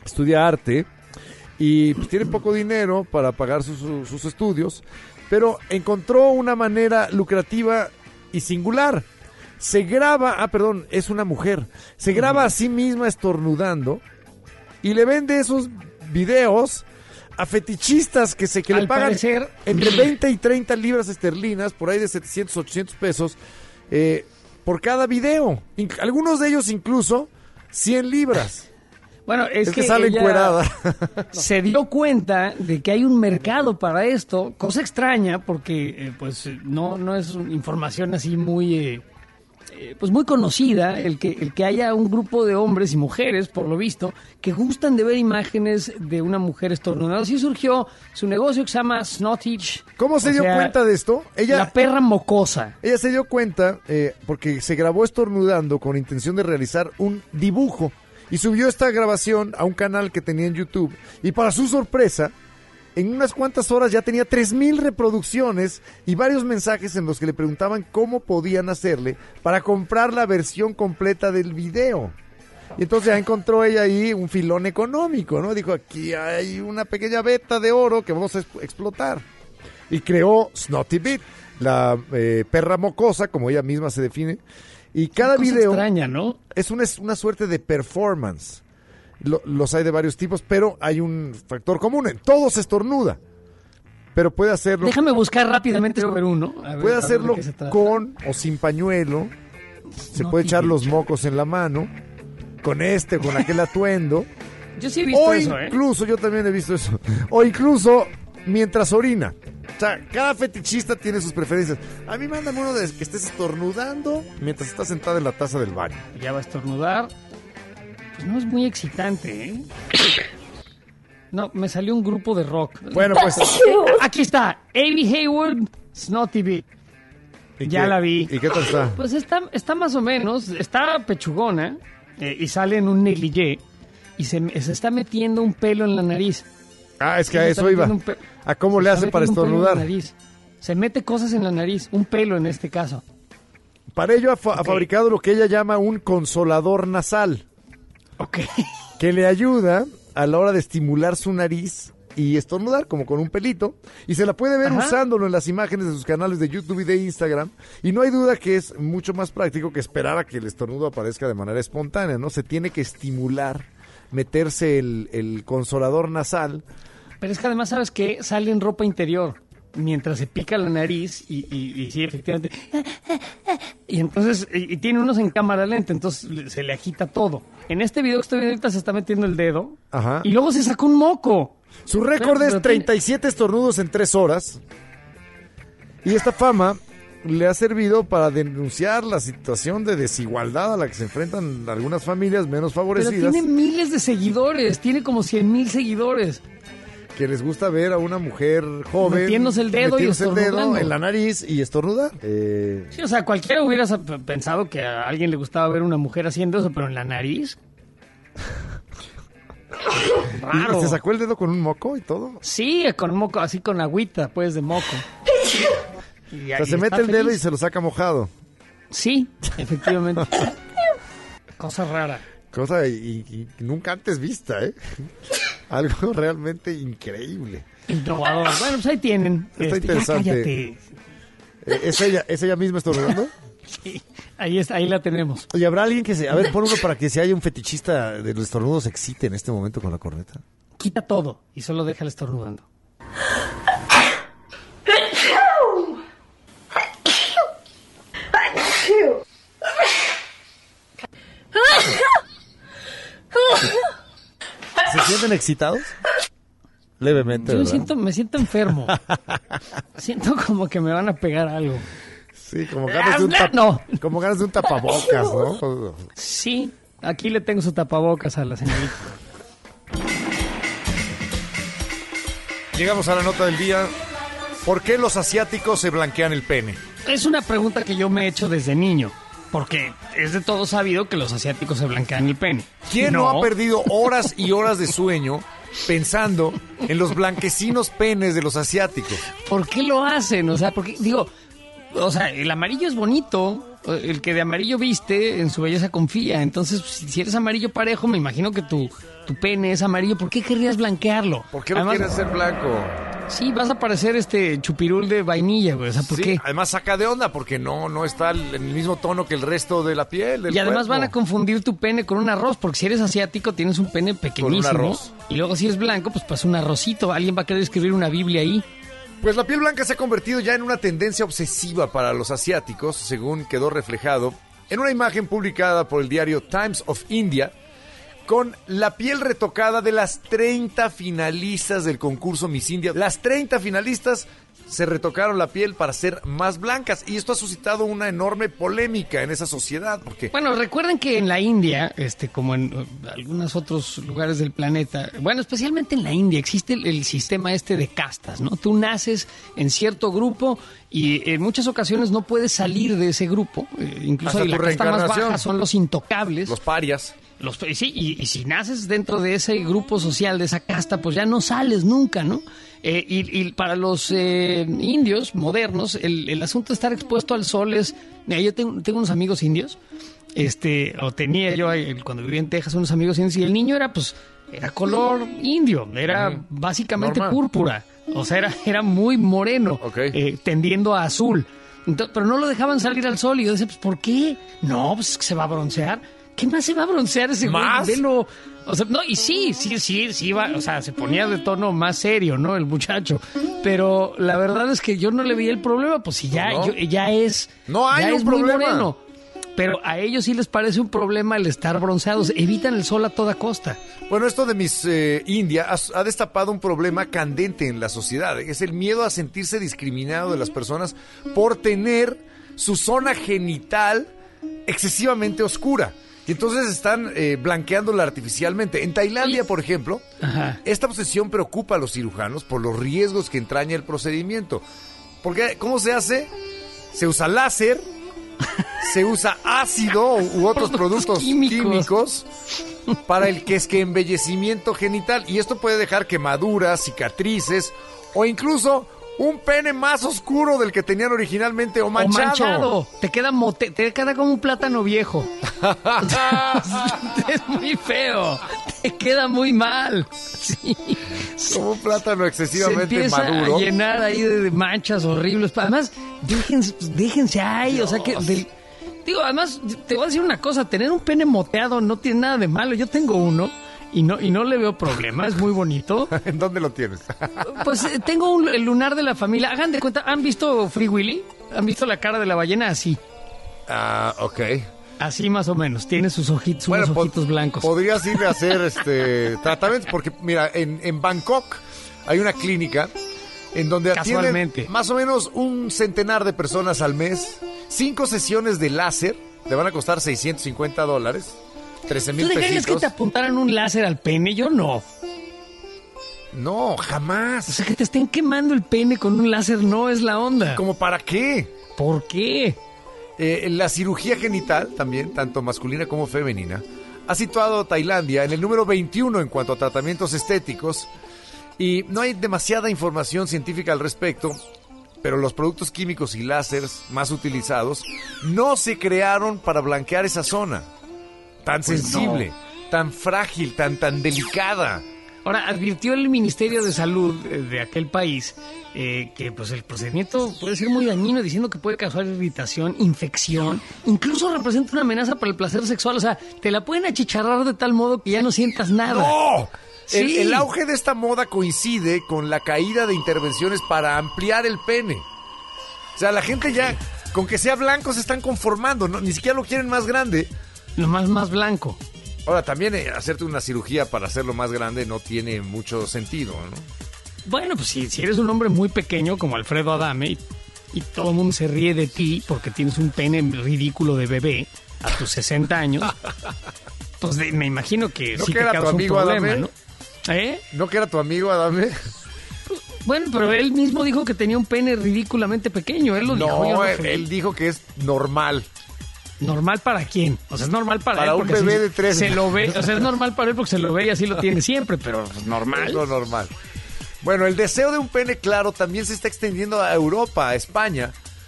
estudia arte y pues, tiene poco dinero para pagar sus, sus, sus estudios, pero encontró una manera lucrativa y singular. Se graba, ah, perdón, es una mujer, se graba a sí misma estornudando y le vende esos videos a fetichistas que se que Al le pagan parecer, entre veinte y treinta libras esterlinas, por ahí de setecientos, ochocientos pesos, eh, por cada video. Inc- algunos de ellos incluso cien libras. Bueno, es, Es que que, sale ella encuerada. se dio cuenta de que hay un mercado para esto, cosa extraña porque eh, pues eh, no no es una información así muy eh, eh, pues muy conocida el que el que haya un grupo de hombres y mujeres, por lo visto, que gustan de ver imágenes de una mujer estornudando. Así surgió su negocio que se llama Snottage. ¿Cómo se O dio sea, cuenta de esto? Ella, La perra mocosa. ella se dio cuenta eh, porque se grabó estornudando con intención de realizar un dibujo y subió esta grabación a un canal que tenía en YouTube y para su sorpresa, en unas cuantas horas ya tenía tres mil reproducciones y varios mensajes en los que le preguntaban cómo podían hacerle para comprar la versión completa del video. Y entonces ya encontró ella ahí un filón económico, ¿no? Dijo, aquí hay una pequeña veta de oro que vamos a es- explotar. Y creó Snotty Beat, la eh, perra mocosa, como ella misma se define. Y cada Cosa video extraña, ¿no? es una, es una suerte de performance. Lo- los hay de varios tipos, pero hay un factor común. En todos se estornuda. Pero puede hacerlo, Déjame buscar rápidamente sobre uno. A ver, puede a ver hacerlo de qué se trata. con o sin pañuelo. Se No puede echar tiene. los mocos en la mano. Con este, con aquel atuendo. Yo sí he visto O eso, ¿eh? incluso, yo también he visto eso. O incluso mientras orina. O sea, cada fetichista tiene sus preferencias. A mí mándame uno de que estés estornudando mientras estás sentada en la taza del baño. Ya va a estornudar. Pues no es muy excitante, ¿eh? No, me salió un grupo de rock. Bueno, pues. Aquí está, Amy Hayward, Snotty Beat. ¿y Ya qué- la vi. ¿Y qué tal está? Pues está, está más o menos, está pechugona eh, y sale en un negligé y se, se está metiendo un pelo en la nariz. Ah, es que Se a está eso iba. metiendo un pe- ¿A cómo se le está hace para metiendo un pelo en la estornudar? nariz. Se mete cosas en la nariz, un pelo en este caso. Para ello ha, fa- ha Ok. fabricado lo que ella llama un consolador nasal, Ok. que le ayuda a la hora de estimular su nariz y estornudar, como con un pelito, y se la puede ver Ajá. usándolo en las imágenes de sus canales de YouTube y de Instagram, y no hay duda que es mucho más práctico que esperar a que el estornudo aparezca de manera espontánea, ¿no? Se tiene que estimular, meterse el, el consolador nasal. Pero es que además, ¿sabes qué? Sale en ropa interior mientras se pica la nariz y, y, y sí, efectivamente. Y entonces, y, y tiene unos en cámara lenta, entonces le- se le agita todo. En este video que estoy viendo ahorita se está metiendo el dedo Ajá. y luego se sacó un moco. Su récord Pero- es pero treinta y siete estornudos en tres horas. Y esta fama le ha servido para denunciar la situación de desigualdad a la que se enfrentan algunas familias menos Pero favorecidas, tiene miles de seguidores, tiene como cien mil seguidores. que les gusta ver a una mujer joven Metiéndose el dedo y metiéndose el dedo estornudando. en la nariz y estornudar. Eh, Sí, o sea, cualquiera hubiera sa- pensado que a alguien le gustaba ver una mujer haciendo eso, pero en la nariz. Raro. ¿y ¿Se sacó el dedo con un moco y todo? Sí, con moco, así con agüita, pues, de moco. Y, O sea, y se mete está el dedo feliz. y se lo saca mojado. Sí, efectivamente. Cosa rara. Cosa y, y- y nunca antes vista, ¿eh? Algo realmente increíble. Innovador. Bueno, pues ahí tienen. Está Este, ya interesante. cállate. Eh, ¿Es ella, ¿Es ella misma estornudando? Sí, ahí, está, ahí la tenemos. Oye, ¿habrá alguien que se... A ver, pon uno para que si haya un fetichista de los estornudos se excite en este momento con la corneta. Quita todo y solo déjala estornudando. ¿Se sienten excitados? Levemente, Yo me ¿verdad? siento, me siento enfermo. Siento como que me van a pegar algo. Sí, como ganas de un, tap- No. como ganas de un tapabocas, ¿no? Sí, aquí le tengo su tapabocas a la señorita. Llegamos a la nota del día. ¿Por qué los asiáticos se blanquean el pene? Es una pregunta que yo me he hecho desde niño. Porque es de todo sabido que los asiáticos se blanquean el pene. ¿Quién no, ha perdido horas y horas de sueño pensando en los blanquecinos penes de los asiáticos? ¿Por qué lo hacen? O sea, porque, digo, o sea, el amarillo es bonito, El que de amarillo viste, en su belleza confía. Entonces, si si eres amarillo parejo, me imagino que tu, tu pene es amarillo. ¿Por qué querrías blanquearlo? ¿Por qué no Además, quieres ser blanco? Sí, vas a parecer este chupirul de vainilla, güey. O sea, ¿por Sí, qué? además saca de onda porque no, no está en el mismo tono que el resto de la piel, del Y además cuerpo. van a confundir tu pene con un arroz, porque si eres asiático tienes un pene pequeñísimo. arroz. Y luego si es blanco, pues pasa un arrocito. Alguien va a querer escribir una Biblia ahí. Pues la piel blanca se ha convertido ya en una tendencia obsesiva para los asiáticos, según quedó reflejado en una imagen publicada por el diario Times of India, con la piel retocada de las treinta finalistas del concurso Miss India. Las treinta finalistas se retocaron la piel para ser más blancas y esto ha suscitado una enorme polémica en esa sociedad porque Bueno, recuerden que en la India, este, como en uh, algunos otros lugares del planeta, bueno, especialmente en la India, existe el, el sistema este de castas, ¿no? Tú naces en cierto grupo y en muchas ocasiones no puedes salir de ese grupo. Eh, incluso Hasta la tu casta más reencarnación. baja son los intocables. los parias. Los, sí, y, y si naces dentro de ese grupo social, de esa casta, pues ya no sales nunca, ¿no? Eh, y, y para los eh, indios modernos, el, el asunto de estar expuesto al sol es... Mira, yo tengo, tengo unos amigos indios, este, o tenía yo eh, cuando vivía en Texas unos amigos indios, y el niño era, pues, era color indio, era Ujú. básicamente Normal. púrpura, o sea, era, era muy moreno, Ok. eh, tendiendo a azul. Entonces, pero no lo dejaban salir al sol, y yo decía, pues, ¿por qué? No, pues, es que se va a broncear. ¿Qué más se va a broncear ese güey? ¿Más? Velo. O sea, no, y sí, sí, sí, sí, iba, o sea, se ponía de tono más serio, ¿no? El muchacho. Pero la verdad es que yo no le veía el problema, pues si ya, No. yo- ya es. No hay ya un es muy problema. moreno. Pero a ellos sí les parece un problema el estar bronceados. Evitan el sol a toda costa. Bueno, esto de Miss eh, India ha, ha destapado un problema candente en la sociedad. Es el miedo a sentirse discriminado de las personas por tener su zona genital excesivamente oscura. Y entonces están eh, blanqueándola artificialmente. En Tailandia, por ejemplo, Ajá. esta obsesión preocupa a los cirujanos por los riesgos que entraña el procedimiento. Porque, ¿cómo se hace? Se usa láser, se usa ácido u otros productos Químicos. químicos para el que es que embellecimiento genital. Y esto puede dejar quemaduras, cicatrices o incluso un pene más oscuro del que tenían originalmente o manchado. O manchado. Te queda, mote- te queda como un plátano viejo. Es muy feo. Te queda muy mal. Sí. Como un plátano Se excesivamente empieza maduro. a llenar ahí de, de manchas horribles. Además, déjense, déjense ahí. O sea que... del- digo, además, te voy a decir una cosa. Tener un pene moteado no tiene nada de malo. Yo tengo uno y no, y no le veo problema. Es muy bonito. ¿En dónde lo tienes? Pues eh, tengo un, el lunar de la familia. Hagan de cuenta, ¿han visto Free Willy? ¿Han visto la cara de la ballena? Así. Ah, ok. Así más o menos. Tiene sus ojitos, Bueno, unos po- ojitos blancos. Podrías irle a hacer este tratamientos porque, mira, en, en Bangkok hay una clínica en donde atienden Casualmente. más o menos un centenar de personas al mes. Cinco sesiones de láser te van a costar seiscientos cincuenta dólares, trece ¿Tú mil dejarías que pesitos. te apuntaran un láser al pene? Yo no. No, O jamás. sea, que te estén quemando el pene con un láser no es la onda. ¿Cómo para qué? ¿Por qué? Eh, la cirugía genital, también, tanto masculina como femenina, ha situado a Tailandia en el número veintiuno en cuanto a tratamientos estéticos y no hay demasiada información científica al respecto, pero los productos químicos y láseres más utilizados no se crearon para blanquear esa zona tan Pues sensible, tan frágil, tan, tan delicada. Ahora, advirtió el Ministerio de Salud eh, de aquel país eh, que pues el procedimiento puede ser muy dañino, diciendo que puede causar irritación, infección, incluso representa una amenaza para el placer sexual. O sea, te la pueden achicharrar de tal modo que ya no sientas nada. ¡No! El, Sí. el auge de esta moda coincide con la caída de intervenciones para ampliar el pene. O sea, la gente ya, con que sea blanco, se están conformando, ¿no? Ni siquiera lo quieren más grande. Lo más, más blanco. Ahora, también eh, hacerte una cirugía para hacerlo más grande no tiene mucho sentido, ¿no? Bueno, pues si, si eres un hombre muy pequeño como Alfredo Adame y, y todo el mundo se ríe de ti porque tienes un pene ridículo de bebé a tus sesenta años, pues de- me imagino que ¿No sí que te era tu causa un amigo problema, Adame? ¿no? ¿Eh? ¿No que era tu amigo, Adame? Bueno, pero él mismo dijo que tenía un pene ridículamente pequeño. Él lo dijo. yo No, no él, sé. él dijo que es normal. ¿Normal para quién? O sea, es normal para, Para él. un porque bebé así de tres. Se lo ve, o sea, es normal para él porque se lo ve y así lo tiene siempre, pero pues, normal. Es lo normal. Bueno, el deseo de un pene claro también se está extendiendo a Europa, a España,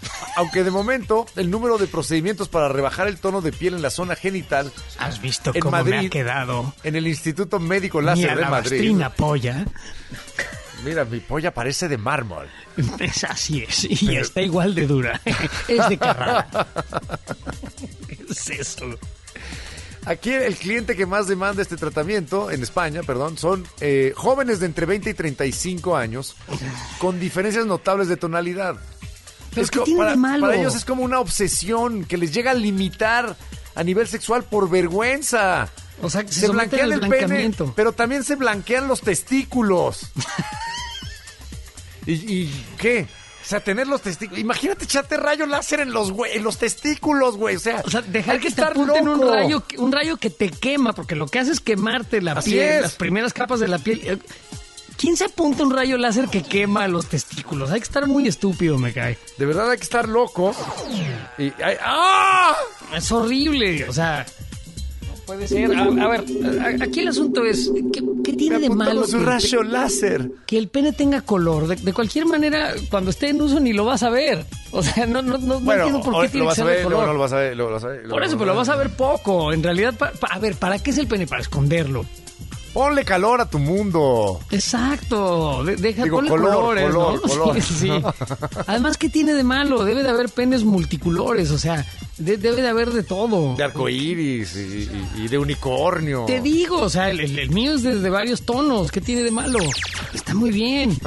Aunque de momento el número de procedimientos para rebajar el tono de piel en la zona genital ¿Has visto en cómo Madrid, me ha quedado en el Instituto Médico mi Láser de Madrid. alabastrina polla? Mira, mi polla parece de mármol. Es así es, y Pero... está igual de dura. Es de Carrara. ¿Qué es eso? Aquí el cliente que más demanda este tratamiento, en España, perdón, son eh, jóvenes de entre veinte y treinta y cinco años con diferencias notables de tonalidad. ¿Pero es qué co- tiene para, de malo? para ellos es como una obsesión que les llega a limitar a nivel sexual por vergüenza. O sea, que se, Se someten blanquean al el pene, blanqueamiento. pero también se blanquean los testículos. ¿Y, ¿Y qué? O sea, tener los testículos. Imagínate echarte rayo láser en los, güey, en los testículos, güey. O sea, O sea, dejar hay que, que te estar apunten un loco. rayo, un rayo que te quema, porque lo que hace es quemarte la Así piel, es. las primeras capas de la piel. Eh, ¿Quién se apunta un rayo láser que quema los testículos? Hay que estar muy estúpido, me cae. De verdad hay que estar loco. Y, ay, ¡ah! Es horrible, o sea... Puede ser. A, a ver, a- aquí el asunto es, ¿qué, qué tiene Me de malo apuntamos que un el, rayo pe- láser. que el pene tenga color? De, de cualquier manera, cuando esté en uso ni lo vas a ver. O sea, no, no, no, no Bueno, entiendo por hoy qué lo tiene que vas a ser de ver, luego color. no lo vas a ver, luego lo vas a ver. luego Por eso, no pero lo vas a ver. ver poco. En realidad, pa- pa- a ver, ¿para qué es el pene? Para esconderlo. Ponle calor a tu mundo. Exacto. De- deja, Digo, ponle color, colores, color, ¿no? color. Sí, sí. Además, ¿qué tiene de malo? Debe de haber penes multicolores, o sea, de- debe de haber de todo. De arcoíris y, y- y de unicornio. Te digo, o sea, el, el- el mío es de, de varios tonos. ¿Qué tiene de malo? Está muy bien.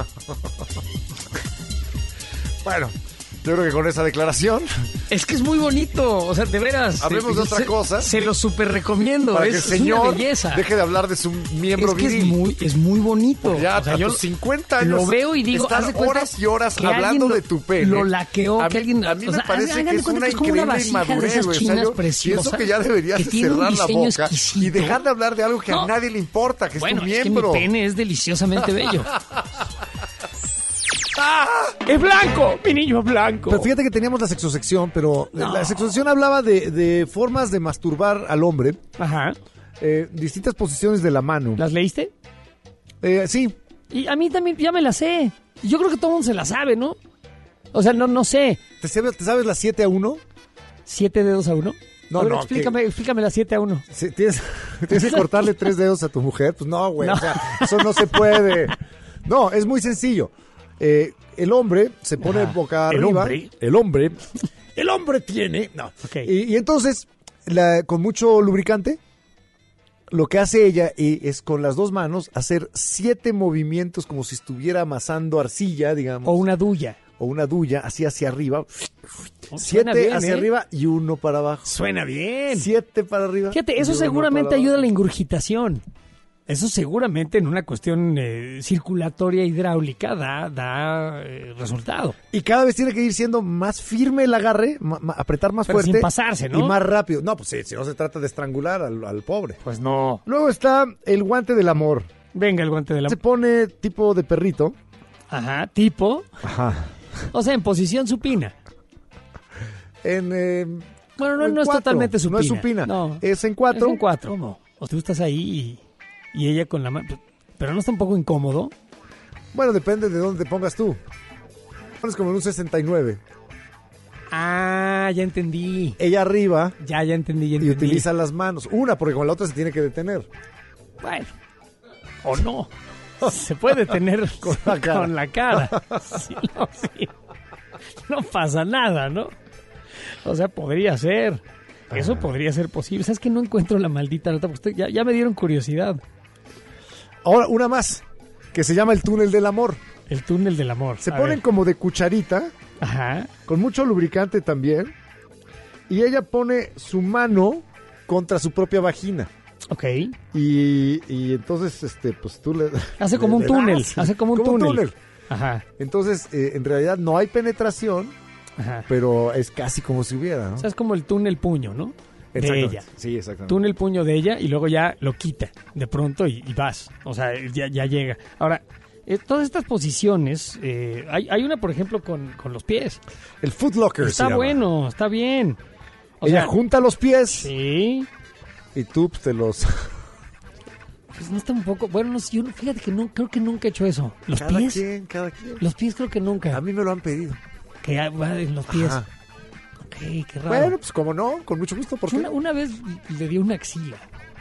Bueno, yo creo que con esa declaración, Es que es muy bonito, o sea, de veras. Hablemos de otra se, cosa. Se lo súper recomiendo. para es, que el es una señor belleza. deje de hablar de su miembro es que viril. es muy, es muy bonito. Porque ya O sea, a yo tus cincuenta años lo veo y digo, estar haz de cuenta horas y horas que hablando alguien lo- de tu pene. Lo laqueó, a que mí, alguien... a mí o me sea, parece hagan que de es cuenta una que como una increíble vasija de inmadurez, esas güey. O sea, chinas yo preciosas, pienso que ya deberías que de tiene un cerrar la diseño boca exquisito. y dejar de hablar de algo que No. a nadie le importa, que es Bueno, tu es que mi miembro. pene es deliciosamente bello. ¡Es blanco! ¡Mi niño es blanco! Pero fíjate que teníamos la sexosección, pero la sexosección hablaba de, de formas de masturbar al hombre, Ajá. eh, distintas posiciones de la mano. ¿Las leíste? Eh, sí, Y a mí también ya me las sé. Yo creo que todo el mundo se la sabe, ¿no? O sea, no, no sé. ¿te sabes, te sabes las siete a uno? ¿Siete dedos a uno? No, A ver, no, Explícame, explícame las siete a uno. Sí, ¿Tienes, tienes que cortarle tres dedos a tu mujer? Pues no, güey, No. o sea, eso no se puede. No, es muy sencillo. Eh, el hombre se pone Ajá. boca ¿El arriba. hombre? El hombre. El hombre tiene. No. Ok. Y, y entonces, la- con mucho lubricante, lo que hace ella y es con las dos manos hacer siete movimientos como si estuviera amasando arcilla, digamos. O una duya. o una duya, así hacia arriba. Suena Siete bien, hacia ¿eh? arriba y uno para abajo. Suena bien. Siete para arriba. Fíjate, y eso uno seguramente para ayuda a abajo. la ingurgitación. Eso seguramente en una cuestión eh, circulatoria hidráulica da, da eh, resultado. Y cada vez tiene que ir siendo más firme el agarre, ma- ma- apretar más Pero fuerte. sin pasarse, ¿no? Y más rápido. No, pues sí, si no se trata de estrangular al, al pobre. Pues no. Luego está el guante del amor. Venga, el guante de la... Se pone tipo de perrito. Ajá, tipo. Ajá. O sea, en posición supina. En, eh, Bueno, no, en no es cuatro. totalmente supina. No es supina. No. Es en cuatro. Es en cuatro. ¿Cómo? O tú estás ahí y, y ella con la mano... Pero no está un poco incómodo. Bueno, depende de dónde te pongas tú. Pones como en un sesenta y nueve. Ah, ya entendí. Ella arriba Ya, ya entendí, ya y entendí. utiliza las manos. Una, porque con la otra se tiene que detener. Bueno, o no. Se puede tener con la cara. Con la cara. Sí, no, sí. No pasa nada, ¿no? O sea, podría ser. Eso podría ser posible. ¿Sabes que no encuentro la maldita nota? Porque estoy- ya, ya me dieron curiosidad. Ahora, una más, que se llama el túnel del amor. El túnel del amor. Se A ponen ver. como de cucharita, Ajá. con mucho lubricante también, y ella pone su mano contra su propia vagina. Ok. Y, y entonces, este, pues tú le... Hace como le- un le túnel. das. Hace como un Como un túnel. túnel. Ajá. Entonces, eh, en realidad no hay penetración, Ajá. pero es casi como si hubiera, ¿no? O sea, es como el túnel puño, ¿no? De Exactamente. ella. Sí, exactamente. Túnel puño de ella y luego ya lo quita de pronto y, y vas. O sea, ya, ya llega. Ahora, eh, todas estas posiciones, eh, hay, hay una, por ejemplo, con, con los pies. El footlocker se Está llama. bueno, está bien. O Ella sea, junta los pies sí. y tú pues, te los... Pues no está un poco... Bueno, no sé, yo no- fíjate que no, creo que nunca he hecho eso. Los Cada pies. quien, cada quien. Los pies creo que nunca. A mí me lo han pedido. que va en los pies. Ajá. Ok, qué raro. Bueno, pues como no, con mucho gusto. ¿Por qué? una, una vez le dio una axila.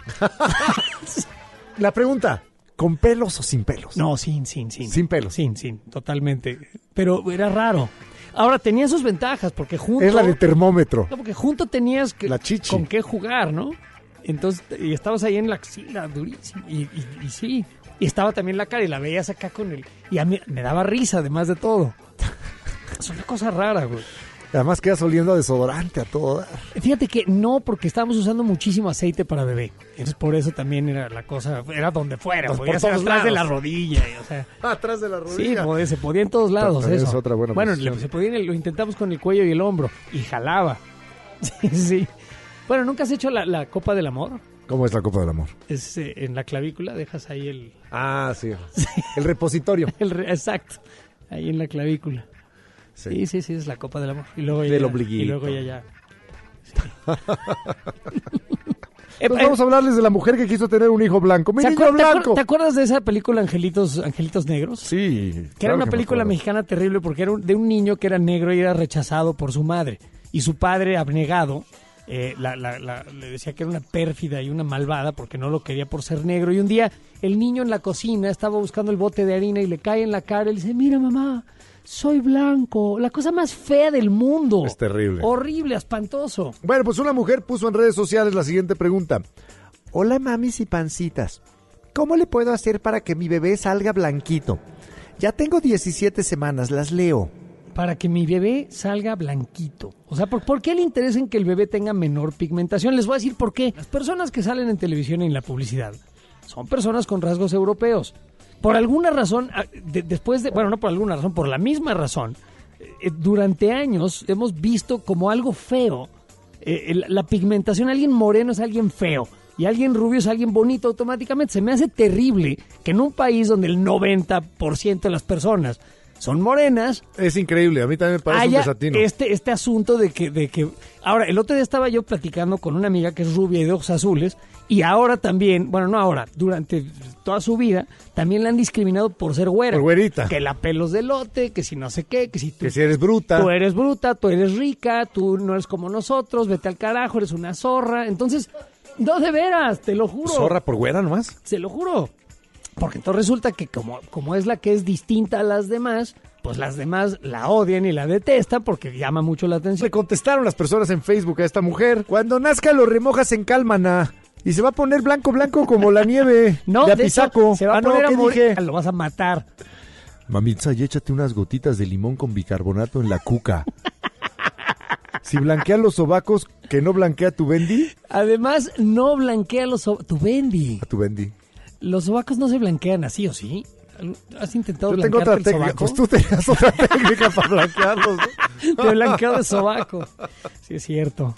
La pregunta, ¿con pelos o sin pelos? No, sin, sin, sin. Sin pelos. Sin, sin, totalmente. Pero era raro. Ahora, tenía sus ventajas, porque junto... Es la de termómetro. No, porque junto tenías que, La chichi. con qué jugar, ¿no? Entonces, y estabas ahí en la axila, durísimo. Y, y, y sí. Y estaba también la cara y la veías acá con el... Y a mí me daba risa, además de todo. Es una cosa rara, güey. Además quedas oliendo a desodorante a todo dar. Fíjate que no, porque estábamos usando muchísimo aceite para bebé. Entonces, por eso también era la cosa... Era donde fuera. Pues Podía por ser todos atrás de la lados. rodilla. O sea... Atrás de la Sí, podía- se podía en todos lados También eso. es otra buena bueno, posición. le- se podía en el- lo intentamos con el cuello y el hombro y jalaba. Sí, sí. Bueno, ¿nunca has hecho la, la copa del amor? ¿Cómo es la Copa del Amor? Es eh, en la clavícula, dejas ahí el, Ah, sí. El repositorio. el re- exacto, ahí en la clavícula. Sí, sí, sí, es la copa del amor. Y luego Del ya, ombliguito. y luego ya ya. Sí. Pues vamos a hablarles de la mujer que quiso tener un hijo blanco. ¡Mi ¿Te, niño acuer- te acuer- blanco! te acuerdas de esa película Angelitos, Angelitos Negros? Sí. Que claro era una me película acuerdo. mexicana terrible porque era un- de un niño que era negro y era rechazado por su madre. Y su padre, abnegado, eh, la- la- la- le decía que era una pérfida y una malvada porque no lo quería por ser negro. Y un día el niño en la cocina estaba buscando el bote de harina y le cae en la cara y le dice, mira mamá, soy blanco. La cosa más fea del mundo. Es terrible. Horrible, espantoso. Bueno, pues una mujer puso en redes sociales la siguiente pregunta. Hola mamis y pancitas. ¿Cómo le puedo hacer para que mi bebé salga blanquito? Ya tengo diecisiete semanas, las leo. Para que mi bebé salga blanquito. O sea, ¿por, ¿por qué le interesa en que el bebé tenga menor pigmentación? Les voy a decir por qué. Las personas que salen en televisión y en la publicidad son personas con rasgos europeos. Por alguna razón, a- de- después de, bueno, no por alguna razón, por la misma razón, eh, durante años hemos visto como algo feo eh, el- la pigmentación. Alguien moreno es alguien feo y alguien rubio es alguien bonito automáticamente. Se me hace terrible que en un país donde el noventa por ciento de las personas son morenas, Es increíble, a mí también me parece haya un desatino. este, este asunto de que, de que... Ahora, el otro día estaba yo platicando con una amiga que es rubia y de ojos azules, y ahora también, bueno, no ahora, durante toda su vida, también la han discriminado por ser güera. Por güerita. Que la pelos de lote, que si no sé qué, que si tú, Que si eres bruta. tú eres bruta, tú eres rica, tú no eres como nosotros, vete al carajo, eres una zorra. Entonces, no, de veras, te lo juro. ¿Zorra por güera nomás? Se lo juro. Porque entonces resulta que como, como es la que es distinta a las demás, pues las demás la odian y la detestan porque llama mucho la atención. Le contestaron las personas en Facebook a esta mujer. Cuando nazca lo remojas en cálmana. Y se va a poner blanco, blanco como la nieve No, de de hecho, Apizaco. se va a Ah, no, poner a ¿qué morir. dije? Lo vas a matar. Mamitza, y échate unas gotitas de limón con bicarbonato en la cuca. Si blanquea los sobacos, ¿que no blanquea tu bendi? Además, no blanquea los sobacos. Tu Bendy. A tu bendi. Los sobacos no se blanquean así, ¿o sí? ¿Has intentado Yo tengo otra blanquearte el técnica. sobaco? Pues tú tenías otra técnica para blanquearlos, ¿no? De blanqueo de sobaco. Sí, es cierto.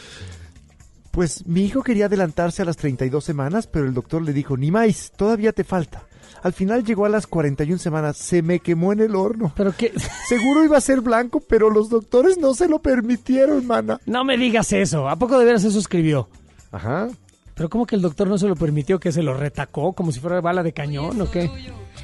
Pues mi hijo quería adelantarse a las treinta y dos semanas, pero el doctor le dijo, ni más, todavía te falta. Al final llegó a las cuarenta y una semanas, se me quemó en el horno. Pero que... Seguro iba a ser blanco, pero los doctores no se lo permitieron, mana. No me digas eso. ¿A poco de veras eso escribió? Ajá. ¿Pero cómo que el doctor no se lo permitió? ¿Que se lo retacó como si fuera bala de cañón o qué?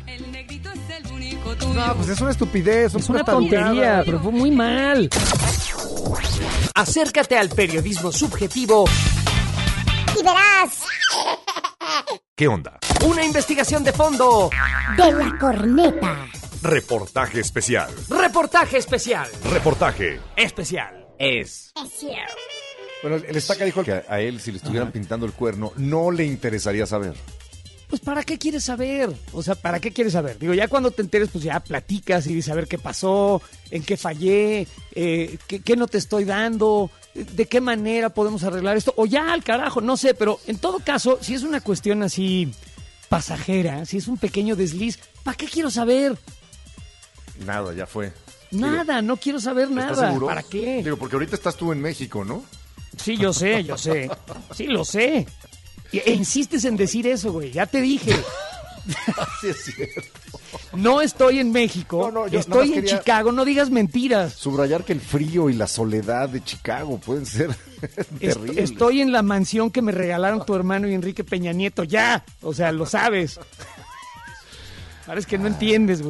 No, pues es una estupidez. Es una tontería, pero fue muy mal. Acércate al periodismo subjetivo. Y verás ¿Qué onda? Una investigación de fondo. de la corneta. Reportaje especial. Reportaje especial. Reportaje. Especial. Es. Es cierto. Bueno, el estaca dijo que a él, si le estuvieran pintando el cuerno, no le interesaría saber. Pues ¿para qué quieres saber? O sea, ¿para qué quieres saber? Digo, ya cuando te enteres, pues ya platicas y dices a ver qué pasó, en qué fallé, eh, qué, qué no te estoy dando, de qué manera podemos arreglar esto, o ya al carajo, no sé, pero en todo caso, si es una cuestión así pasajera, si es un pequeño desliz, ¿para qué quiero saber? Nada, ya fue. Nada, no quiero saber ¿Estás nada. seguro? ¿Para qué? Digo, porque ahorita estás tú en México, ¿no? Sí, yo sé, yo sé. Sí, lo sé. Y- E insistes en decir eso, güey. Ya te dije. Sí, es cierto. No estoy en México. No, no, yo nada estoy más en quería- Chicago. No digas mentiras. Subrayar que el frío y la soledad de Chicago pueden ser Est- terribles. estoy en la mansión que me regalaron tu hermano y Enrique Peña Nieto. Ya. O sea, lo sabes. Parece que no entiendes, güey.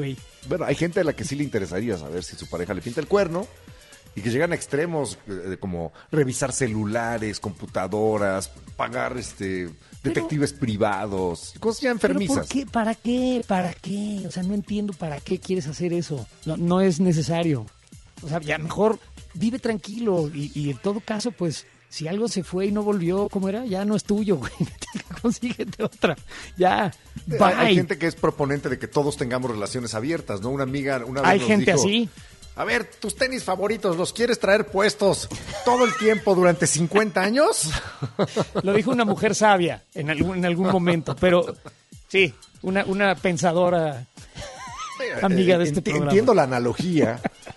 Bueno, hay gente a la que sí le interesaría saber si su pareja le pinta el cuerno y que llegan a extremos eh, como revisar celulares, computadoras, pagar este detectives privados, cosas ya ¿Pero enfermizas. por qué? ¿Para qué? ¿Para qué? O sea, no entiendo para qué quieres hacer eso. No, no es necesario. O sea, ya mejor vive tranquilo y, y en todo caso, pues, si algo se fue y no volvió, ¿cómo era? Ya no es tuyo, güey. Consíguete otra. Ya, bye. Hay, hay gente que es proponente de que todos tengamos relaciones abiertas, ¿no? Una amiga una vez Hay nos gente dijo, así. a ver, tus tenis favoritos, ¿los quieres traer puestos todo el tiempo durante cincuenta años? Lo dijo una mujer sabia en algún, en algún momento, pero sí, una, una pensadora amiga de este Enti- programa. Entiendo la analogía,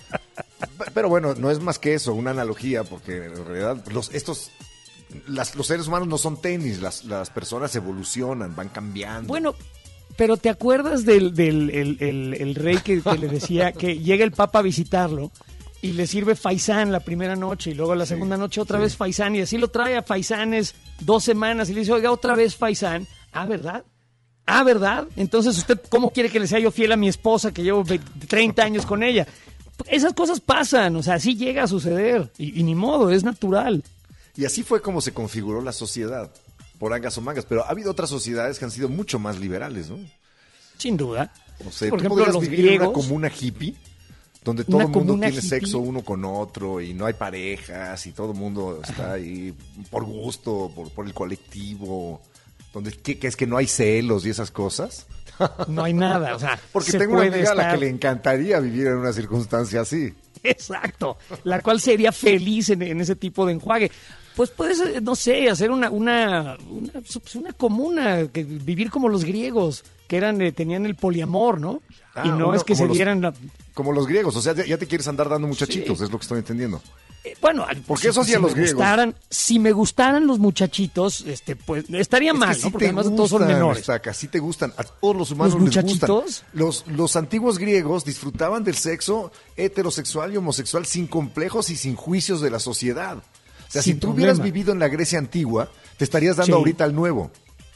pero bueno, no es más que eso, una analogía, porque en realidad los, estos, las- los seres humanos no son tenis, las, las personas evolucionan, van cambiando. Bueno, pero ¿te acuerdas del, del el, el- el rey que, que le decía que llega el papa a visitarlo y le sirve faisán la primera noche y luego la segunda noche otra vez faisán y así lo trae a faisanes dos semanas y le dice, oiga, otra vez faisán? Ah, ¿verdad? Ah, ¿verdad? Entonces, ¿usted cómo quiere que le sea yo fiel a mi esposa que llevo veinte, treinta años con ella? Esas cosas pasan, o sea, así llega a suceder y, y ni modo, es natural. Y así fue como se configuró la sociedad, por angas o mangas, pero ha habido otras sociedades que han sido mucho más liberales, ¿no? Sin duda. O sea, Por ¿tú ejemplo, podrías los vivir en una griegos. comuna hippie? Donde todo Una el mundo comuna tiene hippie. sexo uno con otro y no hay parejas y todo el mundo está ahí por gusto, por, por el colectivo, donde que, que es que no hay celos y esas cosas. No hay nada, o sea, Porque se tengo una puede amiga a la estar- que le encantaría vivir en una circunstancia así. Exacto, la cual sería feliz en, en ese tipo de enjuague. Pues puedes, eh, no sé, hacer una una, una, pues, una comuna, que vivir como los griegos, que eran eh, tenían el poliamor, ¿no? Ah, y no uno es que como se los- dieran... la- Como los griegos, o sea, ya, ya te quieres andar dando muchachitos, Sí. es lo que estoy entendiendo. eh, bueno, al- ¿Por qué eso hacían me los griegos? gustaran- si me gustaran los muchachitos, este, pues estaría Es mal, que ¿no? sí Porque te además todos son gustan, menores. Estaca, sí te gustan. A todos los humanos ¿Los les gustan. muchachitos? Los, los antiguos griegos disfrutaban del sexo heterosexual y homosexual sin complejos y sin juicios de la sociedad. O sea, Sin si tú hubieras problema. vivido en la Grecia antigua, te estarías dando Sí. ahorita al nuevo.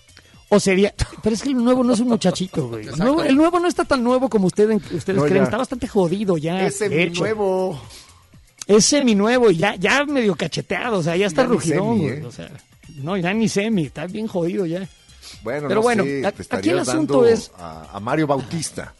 O sería, pero es que el nuevo no es un muchachito, güey. El nuevo, el nuevo no está tan nuevo como ustedes, ustedes No, creen, ya. está bastante jodido ya. Ese de mi hecho. nuevo. Es semi-nuevo y ya, ya medio cacheteado, o sea, ya está Ya ni rugidón, semi, güey. ¿eh? O sea, no, ya ni semi, está bien jodido ya. Bueno, Pero no bueno, sé, a- te aquí el estarías asunto dando es- a, a Mario Bautista.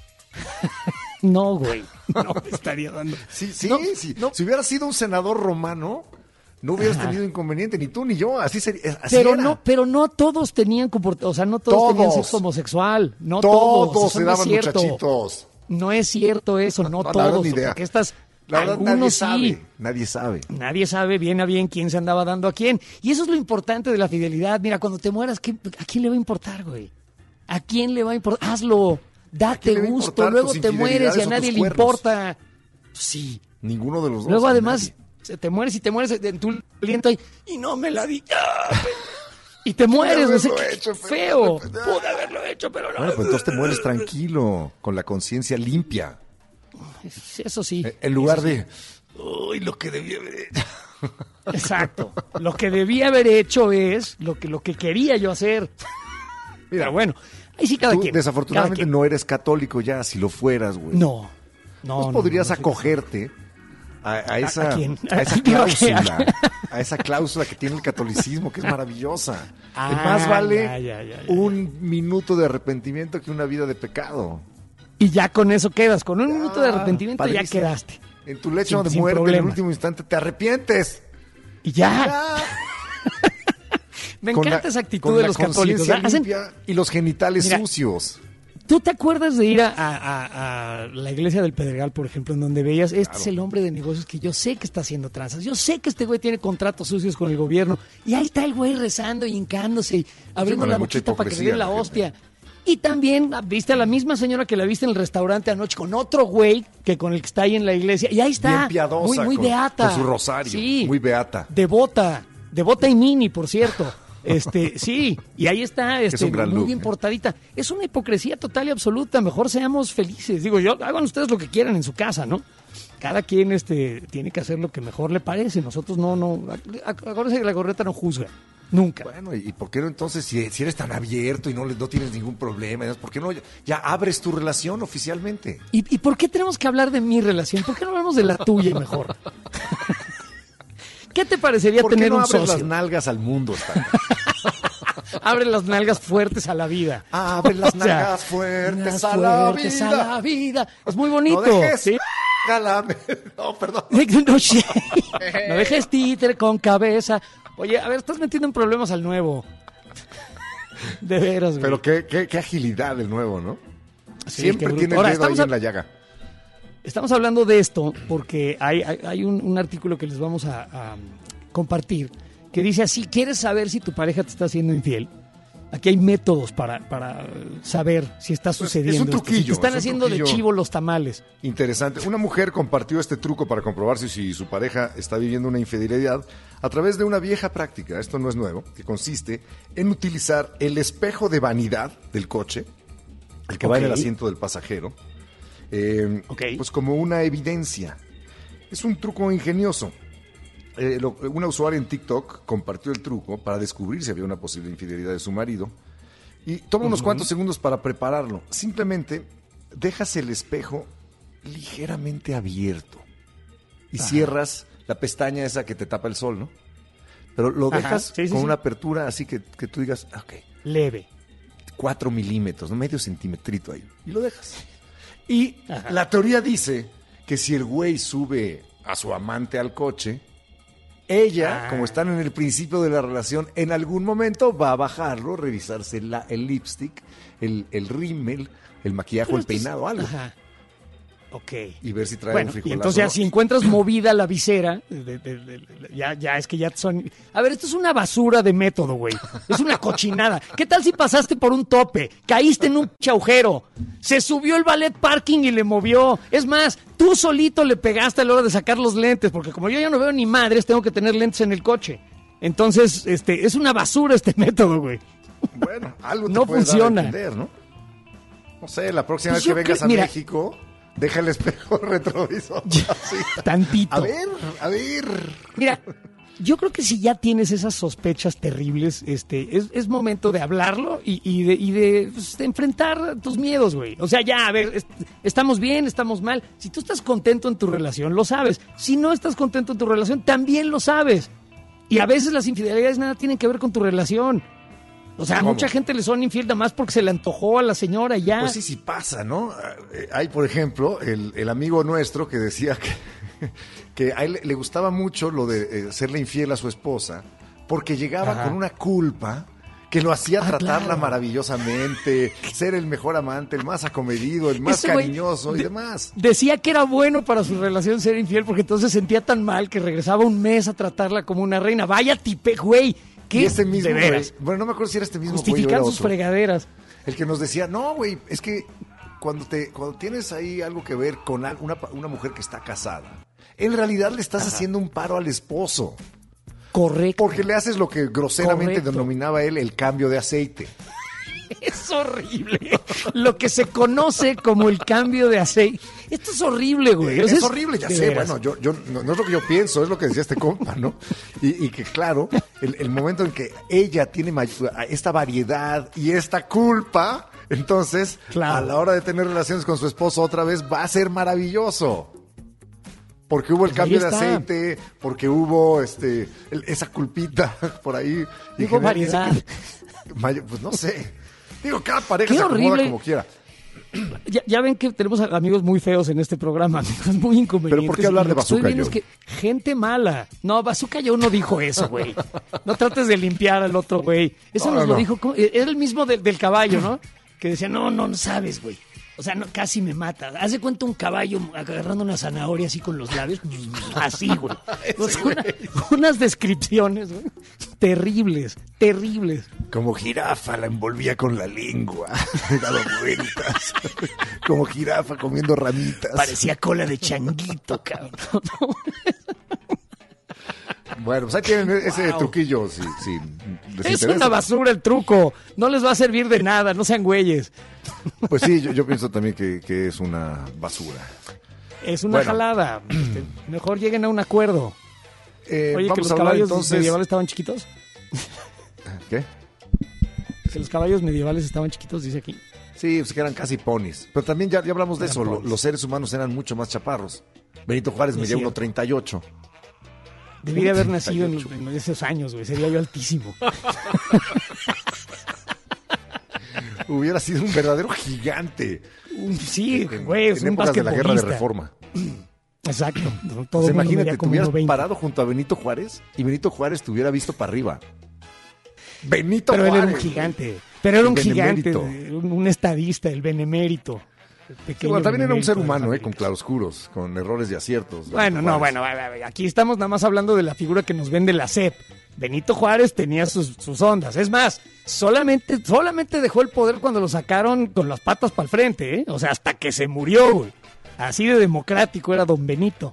No, güey, no me estaría dando. Sí, sí, No, sí. no. Si hubieras sido un senador romano, no hubieras tenido inconveniente, ni tú ni yo. Así sería. Así Pero era. no, pero no todos tenían comport- o sea, no todos, Todos. tenían sexo homosexual, no todos. Todos eso se no es daban cierto. muchachitos. No es cierto eso, no, No, la todos. verdad, ni idea. Porque estas, La verdad, nadie algunos sí. sabe. Nadie sabe. Nadie sabe bien a bien quién se andaba dando a quién. Y eso es lo importante de la fidelidad. Mira, cuando te mueras, ¿qué- ¿a quién le va a importar, güey? ¿A quién le va a importar? Hazlo, date quién le va a gusto, importar luego tus te mueres y a infidelidades o nadie tus le cuernos? importa. Sí. Ninguno de los dos. Luego a además nadie. se te mueres y te mueres en tu aliento ahí, y no me la di. ¡Ah! Y te mueres, no sé haberlo qué hecho, pero- feo. Pude haberlo hecho, pero no. Bueno, pues entonces te mueres tranquilo, con la conciencia limpia. Eso sí. Eh, En lugar de. Uy, lo que debía haber hecho. Exacto. Lo que debía haber hecho es lo que, lo que quería yo hacer. Mira, Pero bueno, ahí sí cada Tú, quien. desafortunadamente, cada quien. no eres católico ya. Si lo fueras, güey. No. No, Pues no, podrías no, no soy- acogerte a, a esa, ¿A quién? a esa Digo, ¿a qué? cláusula, a esa cláusula que tiene el catolicismo, que es maravillosa. Ah, Más vale ya, ya, ya, ya. un minuto de arrepentimiento que una vida de pecado. Y ya con eso quedas. Con un minuto de Ah, arrepentimiento ya padrísimo. quedaste. En tu lecho Sin- de sin muerte, en el problema. último instante, te arrepientes. Y ya. Ah, Me con encanta la- esa actitud con de la los católicos. conciencia Hacen- limpia y los genitales Mira, sucios. ¿Tú te acuerdas de ir a, a- a- a la iglesia del Pedregal, por ejemplo, en donde veías, este es el hombre de negocios que yo sé que está haciendo tranzas, yo sé que este güey tiene contratos sucios con el gobierno, y ahí está el güey rezando y hincándose y abriendo con la mucha boquita para que le hipocresía den la la gente. hostia. Y también ah, viste a la misma señora que la viste en el restaurante anoche con otro güey que con el que está ahí en la iglesia, y ahí está, Bien piadosa, muy, muy con- beata. con su rosario, Sí, muy beata. Devota, devota y mini, por cierto. Este, sí, y ahí está, este, un gran muy look, bien ¿eh? portadita. Es una hipocresía total y absoluta. Mejor seamos felices. Digo yo, hagan ustedes lo que quieran en su casa, ¿no? Cada quien este, tiene que hacer lo que mejor le parece. Nosotros no, no. ac- Acuérdense que la gorreta no juzga. Nunca. Bueno, ¿y por qué no entonces, si, si eres tan abierto y no, le- no tienes ningún problema, ¿por qué no ya, ya abres tu relación oficialmente? ¿Y, ¿Y por qué tenemos que hablar de mi relación? ¿Por qué no hablamos de la tuya mejor? ¿Qué te parecería ¿Por qué tener no un abres socio? las nalgas al mundo, Stan? Abre las nalgas fuertes a la vida. Abre las O sea, nalgas fuertes nalgas a la fuertes vida. a la vida. Es muy bonito. No dejes, ¿sí? jálame. No, perdón. No, sí. No dejes títere con cabeza. Oye, a ver, estás metiendo en problemas al nuevo. De veras, güey. Pero qué, qué, qué agilidad el nuevo, ¿no? Sí, Siempre qué bruto. tiene el Ahora, dedo ahí estamos a- en la llaga. Estamos hablando de esto porque hay, hay, hay un, un artículo que les vamos a, a compartir que dice así, ¿quieres saber si tu pareja te está haciendo infiel? Aquí hay métodos para, para saber si está sucediendo. es un esto, si truquillo, te están es un haciendo de truquillo. chivo los tamales. Interesante. Una mujer compartió este truco para comprobar si, si su pareja está viviendo una infidelidad a través de una vieja práctica, esto no es nuevo, que consiste en utilizar el espejo de vanidad del coche, el que va en el Ok. asiento del pasajero, eh, Ok. pues como una evidencia. Es un truco ingenioso. Eh, lo- una usuaria en TikTok compartió el truco para descubrir si había una posible infidelidad de su marido y toma unos cuantos segundos para prepararlo. Simplemente dejas el espejo ligeramente abierto y cierras la pestaña esa que te tapa el sol, ¿no? Pero lo Ajá, dejas sí, sí, con sí. una apertura así que, que tú digas, "Ah, ok, Leve. cuatro milímetros, ¿no? Medio centimetrito ahí. Y lo dejas. Y la teoría dice que si el güey sube a su amante al coche, ella, Ah. como están en el principio de la relación, en algún momento va a bajarlo, revisarse la- el lipstick, el, el rímel, el maquillaje Pero o el esto es- peinado, algo. Ajá. Ok. Y ver si trae Bueno, un y frijolazo. entonces ya ¿no? si encuentras movida la visera, de- de- de- de- ya, ya es que ya son... A ver, esto es una basura de método, güey. Es una cochinada. ¿Qué tal si pasaste por un tope? Caíste en un pinche agujero. Se subió el ballet parking y le movió. Es más, tú solito le pegaste a la hora de sacar los lentes, porque como yo ya no veo ni madres, tengo que tener lentes en el coche. Entonces, este, es una basura este método, güey. Bueno, algo te No puede dar a funciona. entender, ¿no? No sé, la próxima Pues vez que yo vengas creo- a mira. México, deja el espejo retrovisor. así. Tantito. A ver, a ver. Mira, yo creo que si ya tienes esas sospechas terribles, este, es, es momento de hablarlo y, y de, y de, pues, de enfrentar tus miedos, güey. O sea, ya, a ver, est- estamos bien, estamos mal. Si tú estás contento en tu relación, lo sabes. Si no estás contento en tu relación, también lo sabes. Y a veces las infidelidades nada tienen que ver con tu relación. O sea, a ¿Cómo? mucha gente le son infiel nada más porque se le antojó a la señora y ya. Pues sí, sí pasa, ¿no? Eh, Hay, por ejemplo, el, el amigo nuestro que decía que, que a él le- le gustaba mucho lo de eh, serle infiel a su esposa porque llegaba Ajá. con una culpa que lo hacía Ah, tratarla claro. maravillosamente, ser el mejor amante, el más acomedido, el más Ese güey cariñoso y de- demás. Decía que era bueno para su relación ser infiel porque entonces sentía tan mal que regresaba un mes a tratarla como una reina. Vaya tipe, güey. ¿Qué? Y ese mismo, de güey, veras. bueno, no me acuerdo si era este mismo güey o Justificar era sus otro. fregaderas. El que nos decía, no, güey, es que cuando te cuando tienes ahí algo que ver con al- una, pa- una mujer que está casada, en realidad le estás haciendo un paro al esposo. Correcto. Porque le haces lo que groseramente Correcto. denominaba él el cambio de aceite. Es horrible. Lo que se conoce como el cambio de aceite. Esto es horrible, güey. O sea, Es horrible, ya de sé. veras. Bueno, yo, yo no, no es lo que yo pienso, es lo que decía este compa, ¿no? Y, y que claro, el, el momento en que ella tiene may- esta variedad y esta culpa, entonces Claro. a la hora de tener relaciones con su esposo otra vez va a ser maravilloso. Porque hubo el Pues cambio ahí de está. aceite, porque hubo este el- esa culpita por ahí. Y Hubo genera- variedad. Mayo- Pues no sé. Digo, cada pareja Qué se acomoda horrible. como quiera. Ya, ya ven que tenemos amigos muy feos en este programa, amigos muy inconvenientes. Pero ¿por qué hablar Y de lo que estoy Bazooka viendo Joe? es que gente mala. No, Bazooka Joe no dijo eso, güey. No trates de limpiar al otro güey. Eso No, nos no, lo no. dijo, ¿cómo? Era el mismo del, del caballo, ¿no? Que decía, no, no, no sabes, güey. O sea, no, casi me mata. Haz de cuenta un caballo agarrando una zanahoria así con los labios. Así, güey. O sea, una- unas descripciones, güey. Terribles, terribles. Como jirafa la envolvía con la lengua, dado vueltas. Como jirafa comiendo ramitas. Parecía cola de changuito, cabrón. Bueno, pues ahí tienen ese Wow. truquillo. Si, si les Es interesa. una basura el truco. No les va a servir de nada. No sean güeyes. Pues sí, yo, yo pienso también que, que es una basura. Es una Bueno. jalada. Este, mejor lleguen a un acuerdo. Eh, Oye, que vamos los a hablar caballos entonces. medievales estaban chiquitos. ¿Qué? Que los caballos medievales estaban chiquitos, dice aquí. Sí, pues que eran casi ponis. Pero también ya, ya hablamos de Eran eso. Lo- ponis. los seres humanos eran mucho más chaparros. Benito Juárez Es medía cierto. uno treinta y ocho. Debí de haber nacido en, en esos años, güey. Sería yo altísimo. Hubiera sido un verdadero gigante. Un- Sí, En- güey, es en un épocas de la guerra de basquetbolista. Reforma. Exacto. Todo O sea, el mundo imagínate, medía te como hubieras uno veinte. parado junto a Benito Juárez y Benito Juárez te hubiera visto para arriba. Benito Pero él Juárez. era un gigante. Pero era un El gigante, benemérito. un, un estadista, el benemérito. El Sí, pequeño bueno, también era un benemérito ser de la humano, eh, familia. con claroscuros, con errores y aciertos. Bueno, Benito no, Juárez. bueno, a ver, aquí estamos nada más hablando de la figura que nos vende la C E P. Benito Juárez tenía sus, sus ondas. Es más, solamente, solamente dejó el poder cuando lo sacaron con las patas para el frente, ¿eh? O sea, hasta que se murió, güey. Así de democrático era don Benito.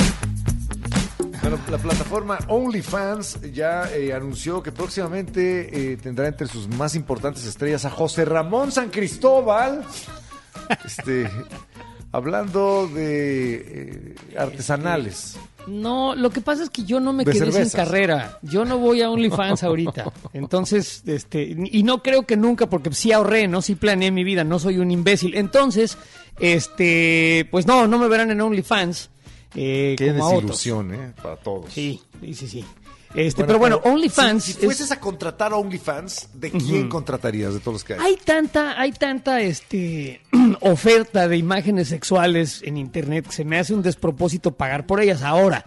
Bueno, la plataforma OnlyFans ya eh, anunció que próximamente eh, tendrá entre sus más importantes estrellas a José Ramón San Cristóbal. Este, hablando de eh, artesanales. No, lo que pasa es que yo no me De quedé cervezas. sin carrera. Yo no voy a OnlyFans ahorita. Entonces, este, y no creo que nunca, porque sí ahorré, ¿no? Sí planeé mi vida, no soy un imbécil. Entonces, este, pues no, no me verán en OnlyFans. Eh, Qué como a otros. desilusión, ¿eh? Para todos. Sí, sí, sí, sí. Este, pero bueno, OnlyFans. Si, si es- fueses a contratar a OnlyFans, ¿de quién contratarías de todos los que hay? Hay tanta, hay tanta este oferta de imágenes sexuales en internet que se me hace un despropósito pagar por ellas. Ahora,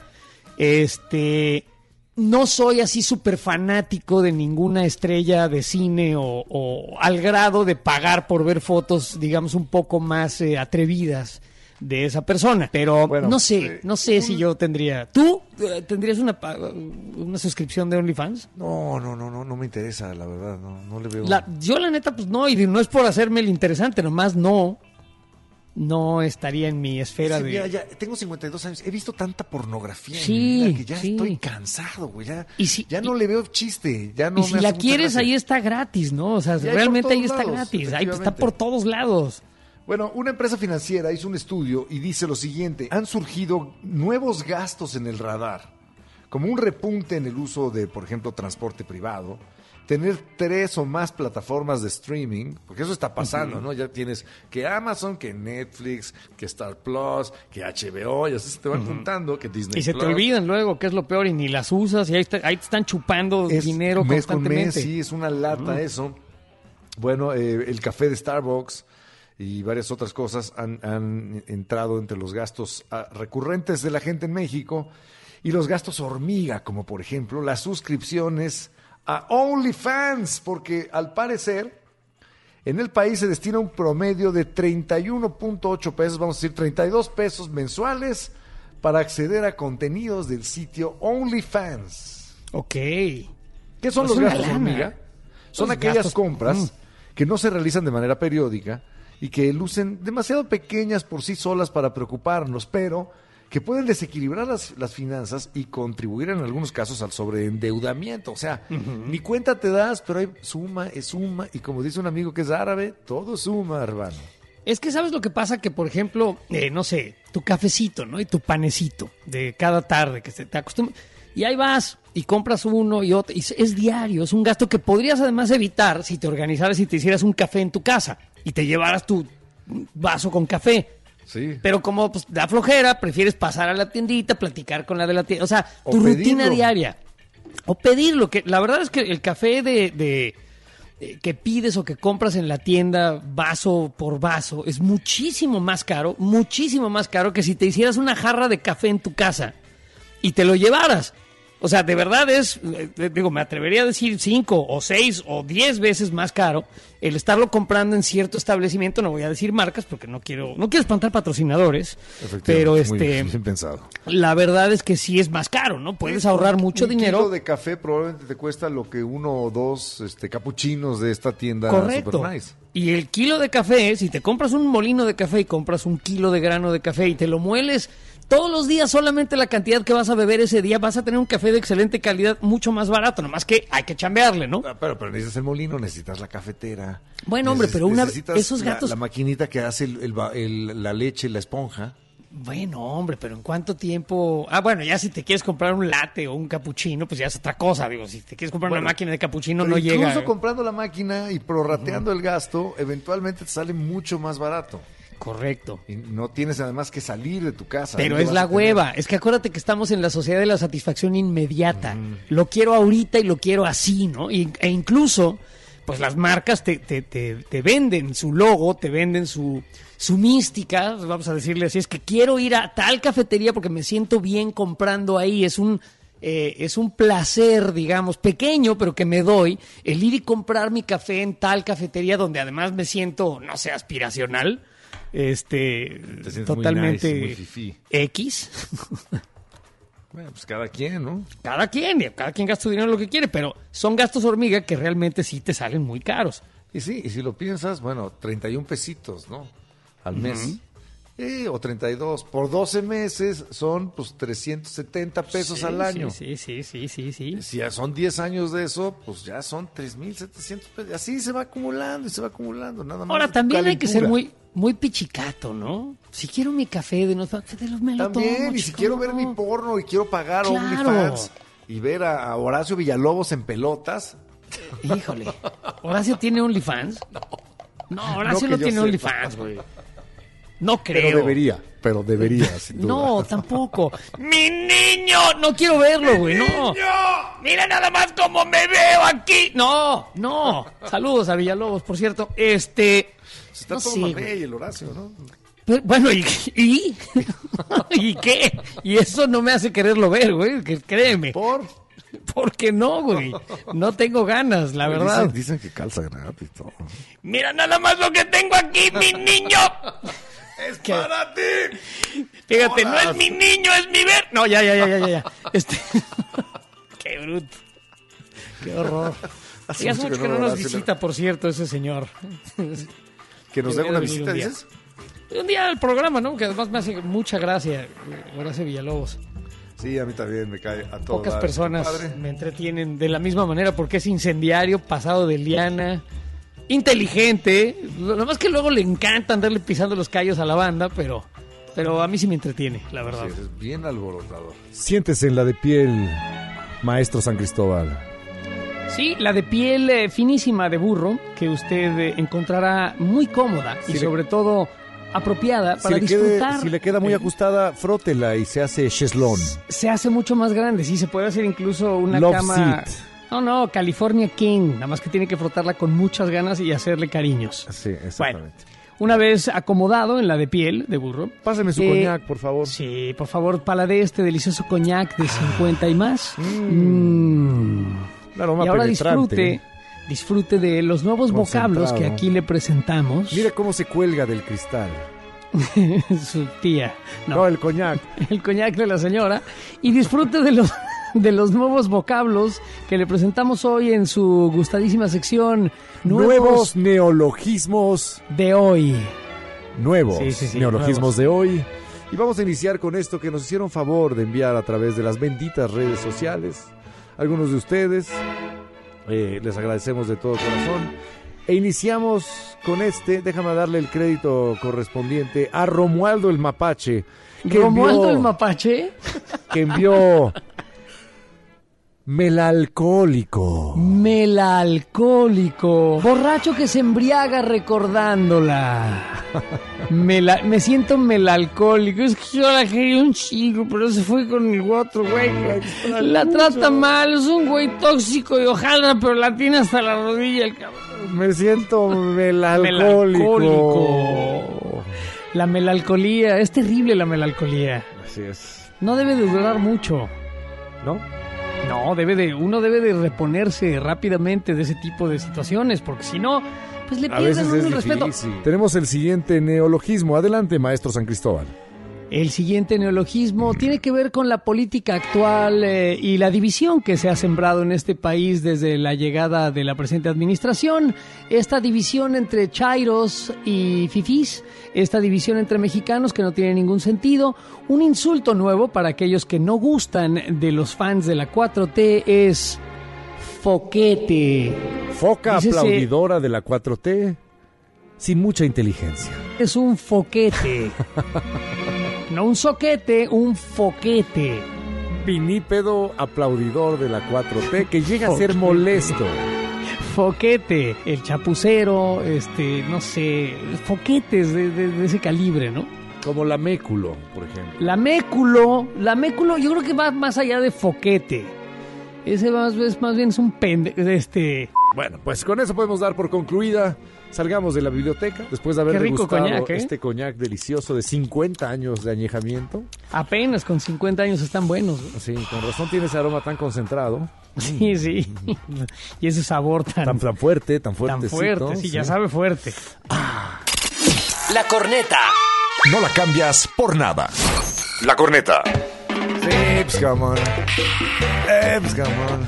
este no soy así súper fanático de ninguna estrella de cine o, o al grado de pagar por ver fotos, digamos, un poco más eh, atrevidas de esa persona. Pero Bueno, no sé, eh, no sé si yo tendría. ¿Tú eh, tendrías una, pa- una suscripción de OnlyFans? No, no, no, no, no me interesa, la verdad. No, no le veo. La- yo la neta, pues no, y no es por hacerme el interesante, nomás no, no estaría en mi esfera Sí, de... mira, ya tengo cincuenta y dos años. He visto tanta pornografía en Sí, mi vida que ya sí. estoy cansado, güey. Ya, Y si- ya no le veo chiste. Ya no y me si hace la mucha quieres, gracia. ahí está gratis, ¿no? O sea, Y hay por realmente ahí todos está lados, gratis, ahí está efectivamente. por todos lados. Bueno, una empresa financiera hizo un estudio y dice lo siguiente: han surgido nuevos gastos en el radar, como un repunte en el uso de, por ejemplo, transporte privado, tener tres o más plataformas de streaming, porque eso está pasando, ¿no? Ya tienes que Amazon, que Netflix, que Star Plus, que H B O, y así se te van juntando, que Disney Y se te Plus. olvidan luego, que es lo peor, y ni las usas, y ahí, está- ahí te están chupando Es dinero mes con constantemente. mes, sí, es una lata eso. Bueno, eh, el café de Starbucks y varias otras cosas han, han entrado entre los gastos ah, recurrentes de la gente en México y los gastos hormiga, como por ejemplo las suscripciones a OnlyFans, porque al parecer en el país se destina un promedio de treinta y uno punto ocho pesos, vamos a decir treinta y dos pesos mensuales para acceder a contenidos del sitio OnlyFans. Ok. ¿Qué son Pues los una gastos lana. hormiga? Son Los aquellas gastos- compras Mm. que no se realizan de manera periódica y que lucen demasiado pequeñas por sí solas para preocuparnos, pero que pueden desequilibrar las, las finanzas y contribuir en algunos casos al sobreendeudamiento. O sea, ni cuenta te das, pero hay suma, es suma, y como dice un amigo que es árabe, todo suma, hermano. Es que sabes lo que pasa, que por ejemplo, eh, no sé, tu cafecito, ¿no? Y tu panecito de cada tarde que se te acostumbra. Y ahí vas y compras uno y otro. Y es- es diario, es un gasto que podrías además evitar si te organizaras y te hicieras un café en tu casa y te llevaras tu vaso con café. Sí. Pero como pues, da flojera, prefieres pasar a la tiendita, platicar con la de la tienda. O sea, O tu rutina pedirlo. diaria. O pedirlo. Que la verdad es que el café de, de- de- que pides o que compras en la tienda vaso por vaso es muchísimo más caro, muchísimo más caro que si te hicieras una jarra de café en tu casa y te lo llevaras. O sea, de verdad es, eh, digo, me atrevería a decir cinco o seis o diez veces más caro el estarlo comprando en cierto establecimiento. No voy a decir marcas porque no quiero, no quiero espantar patrocinadores, pero Efectivamente, muy este, bien, bien pensado. la verdad es que sí es más caro, ¿no? Puedes ahorrar mucho un dinero. kilo de café probablemente te cuesta lo que uno o dos este, capuchinos de esta tienda Correcto. Super Nice. Y el kilo de café, si te compras un molino de café y compras un kilo de grano de café y te lo mueles todos los días, solamente la cantidad que vas a beber ese día, vas a tener un café de excelente calidad mucho más barato, nomás que hay que chambearle, ¿no? Ah, Pero, pero necesitas el molino, necesitas la cafetera. Bueno, hombre, Neces- pero una- necesitas esos la- gatos- La, maquinita que hace el- el va- el- la leche, la esponja. Bueno, hombre, pero ¿en cuánto tiempo? Ah, bueno, ya si te quieres comprar un latte o un capuchino, pues ya es otra cosa. Digo, si te quieres comprar Bueno, una máquina de capuchino, Pero no incluso llega. Incluso comprando la máquina y prorrateando uh-huh. el gasto, eventualmente te sale mucho más barato. Correcto. Y no tienes además que salir de tu casa. Pero es la hueva. Es que acuérdate que estamos en la sociedad de la satisfacción inmediata. Uh-huh. Lo quiero ahorita y lo quiero así, ¿no? Y, e incluso, pues las marcas te, te, te, te venden su logo, te venden su, su mística, vamos a decirle así, es que quiero ir a tal cafetería porque me siento bien comprando ahí. Es un... Eh, es un placer, digamos, pequeño, pero que me doy, el ir y comprar mi café en tal cafetería donde además me siento, no sé, aspiracional. Este, totalmente muy nice, muy fifí. X. Bueno, pues cada quien, ¿no? Cada quien, cada quien gasta su dinero en lo que quiere, pero son gastos hormiga que realmente sí te salen muy caros. Y sí, y si lo piensas, bueno, treinta y un pesitos, ¿no? Al mes. Uh-huh. Eh, o treinta y dos. Por doce meses son, pues, trescientos setenta pesos sí, al año. Sí, sí, sí, sí, sí. Si ya son diez años de eso, pues ya son tres mil setecientos pesos. Así se va acumulando y se va acumulando, nada más. Ahora, también hay que ser muy... Muy pichicato, ¿no? Si quiero mi café de, no, de los me lo También, tomo, y si chico, quiero no. ver mi porno y quiero pagar claro. OnlyFans y ver a, a Horacio Villalobos en pelotas. Híjole, ¿Horacio tiene OnlyFans? No. No, Horacio no, no tiene OnlyFans, güey. No creo. Pero debería, pero debería, sin duda. No, tampoco. ¡Mi niño! No quiero verlo, güey, no. ¡Niño! ¡Mira nada más cómo me veo aquí! No, no. Saludos a Villalobos, por cierto. Este... Está no todo sé, mamey el Horacio, ¿no? Pero, bueno, ¿y? ¿Y? ¿Y qué? Y eso no me hace quererlo ver, güey, que créeme. ¿Por? Porque no, güey. No tengo ganas, la Pero verdad. Dicen, dicen que calza gratis todo. Mira nada más lo que tengo aquí, mi niño. ¡Es ¿Qué? Para ti! Fíjate, Hola. No es mi niño, es mi ver... No, ya, ya, ya, ya, ya. Este... Qué bruto. Qué horror. Hace, hace mucho que no, no nos visita, por cierto, ese señor. ¿Que nos dé una visita, un dices? Un día al programa, ¿no? Que además me hace mucha gracia, Horacio Villalobos. Sí, a mí también me cae a todas. Pocas personas me entretienen de la misma manera porque es incendiario, pasado de liana, inteligente. Lo más que luego le encanta andarle pisando los callos a la banda, pero, pero a mí sí me entretiene, la verdad. Sí, es bien alborotador. Siéntese en la de piel, maestro San Cristóbal. Sí, la de piel eh, finísima de burro, que usted eh, encontrará muy cómoda si y le, sobre todo apropiada para si disfrutar. Quede, si le queda muy ajustada, frótela y se hace cheslón. Se hace mucho más grande, sí, se puede hacer incluso una Love cama... seat. No, no, California King, nada más que tiene que frotarla con muchas ganas y hacerle cariños. Sí, exactamente. Bueno, una vez acomodado en la de piel de burro... Pásame su eh, coñac, por favor. Sí, por favor, palade este delicioso coñac de cincuenta y más. Mmm... Mm. Y ahora disfrute, disfrute de los nuevos vocablos que aquí le presentamos. Mire cómo se cuelga del cristal. Su tía. No. no, el coñac. El coñac de la señora. Y disfrute de los, de los nuevos vocablos que le presentamos hoy en su gustadísima sección. Nuevos, nuevos neologismos de hoy. Nuevos sí, sí, sí, neologismos nuevos. de hoy. Y vamos a iniciar con esto que nos hicieron favor de enviar a través de las benditas redes sociales. Algunos de ustedes, eh, les agradecemos de todo corazón. E iniciamos con este, déjame darle el crédito correspondiente a Romualdo el Mapache. Que ¿Romualdo envió, el Mapache? Que envió melalcohólico. Melalcohólico. Borracho que se embriaga recordándola. Mela, me siento melalcohólico. Es que yo la quería un chico, pero se fue con el otro güey. La trata mal, es un güey tóxico y ojalá, pero la tiene hasta la rodilla el cabrón. Me siento melalcohólico. melalcohólico. La melancolía, es terrible la melancolía. Así es. No debe de durar mucho, ¿no? No, debe de, uno debe de reponerse rápidamente de ese tipo de situaciones, porque si no, pues le pierden uno el respeto. Tenemos el siguiente neologismo. Adelante, maestro San Cristóbal. El siguiente neologismo tiene que ver con la política actual eh, y la división que se ha sembrado en este país desde la llegada de la presente administración. Esta división entre chairos y fifís, esta división entre mexicanos que no tiene ningún sentido. Un insulto nuevo para aquellos que no gustan de los fans de la cuatro T es foquete. Foca Dícese, aplaudidora de la cuatro T sin mucha inteligencia. Es un foquete. No un soquete, un foquete. Pinípedo aplaudidor de la cuatro T que llega a ser molesto. Foquete, el chapucero, este, no sé, foquetes de, de, de ese calibre, ¿no? Como laméculo, por ejemplo. Laméculo, laméculo, yo creo que va más allá de foquete. Ese más, es, más bien es un pende... Este... Bueno, pues con eso podemos dar por concluida. Salgamos de la biblioteca después de haber Qué rico degustado coñac, ¿eh? este coñac delicioso de cincuenta años de añejamiento. Apenas con cincuenta años están buenos, ¿no? Sí, con razón tiene ese aroma tan concentrado. Sí, sí. Y ese sabor tan... Tan, tan fuerte, tan tan fuertecito. fuerte, sí, ya sabe fuerte. La corneta. No la cambias por nada. La corneta. Sí, pues come on. Eh, pues come on.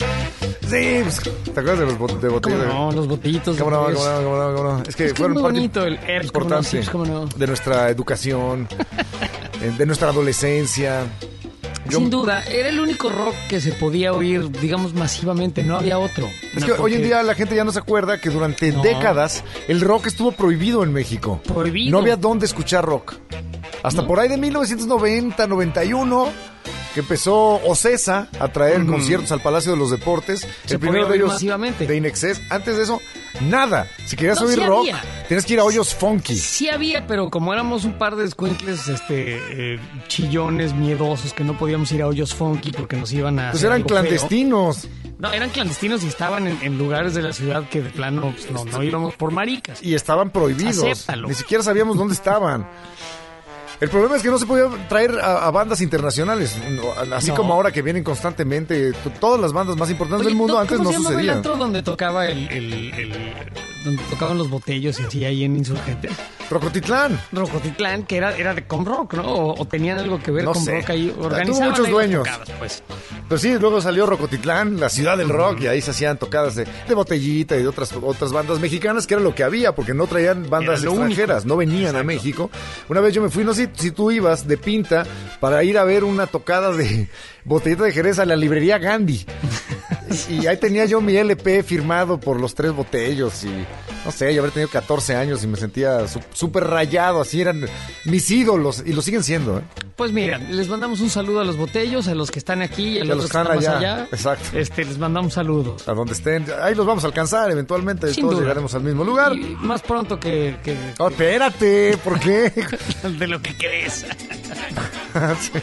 Sí, pues, ¿te acuerdas de los bot de ¿Cómo botellas? no? Los botellitos. ¿Cómo no, de cómo no, cómo no, cómo no? Es que Es que fueron es muy parte bonito el Eps, ¿cómo no? importante Sí, pues, ¿cómo no? de nuestra educación, eh, de nuestra adolescencia. Yo- Sin duda, era el único rock que se podía oír, digamos, masivamente. No había otro. Es No, que hoy en porque- día la gente ya no se acuerda que durante No. décadas el rock estuvo prohibido en México. Prohibido. No había dónde escuchar rock. Hasta por ahí de mil novecientos noventa, noventa y uno, que empezó Ocesa a traer conciertos al Palacio de los Deportes. Se el primero podía de oír ellos masivamente. de Inexcess. Antes de eso, nada. Si querías No, oír sí rock, había. tienes que ir a hoyos funky. Sí había, pero como éramos un par de escuincles, este, eh, chillones, miedosos, que no podíamos ir a hoyos funky porque nos iban a... Pues hacer eran algo feo. clandestinos. No, eran clandestinos y estaban en, en lugares de la ciudad que de plano pues, no, no íbamos por maricas. Y estaban prohibidos. Acéptalo. Ni siquiera sabíamos dónde estaban. El problema es que no se podía traer a, a bandas internacionales, no, así No. como ahora que vienen constantemente. T- Todas las bandas más importantes Oye, del mundo ¿no- antes ¿cómo no se llamaba el sucedían. antro donde tocaba el, el- el- donde tocaban los botellos y así ahí en Insurgentes? Rocotitlán. Rocotitlán, que era, era de con rock, ¿no? O, o tenían algo que ver No con sé. rock ahí. Tuvo Organizaban muchos ahí las dueños. tocadas, pues. Pero sí, luego salió Rocotitlán, la ciudad del rock, y ahí se hacían tocadas de, de botellita y de otras, otras bandas mexicanas, que era lo que había, porque no traían bandas Era lo extranjeras, no venían a México. Una vez yo me fui, no sé si, si tú ibas de pinta para ir a ver una tocada de botellita de Jerez a la librería Gandhi. Y ahí tenía yo mi L P firmado por los tres botellos y no sé, yo habría tenido catorce años y me sentía su- súper rayado, así eran mis ídolos y lo siguen siendo, ¿eh? Pues mira, les mandamos un saludo a los botellos, a los que están aquí y a a los, los que que están están más allá. allá. Exacto. Este, les mandamos saludos. A donde estén, ahí los vamos a alcanzar eventualmente, Sin todos duda. llegaremos al mismo lugar. Y más pronto que, que Oh, espérate, ¿por qué? de lo que crees. Sí.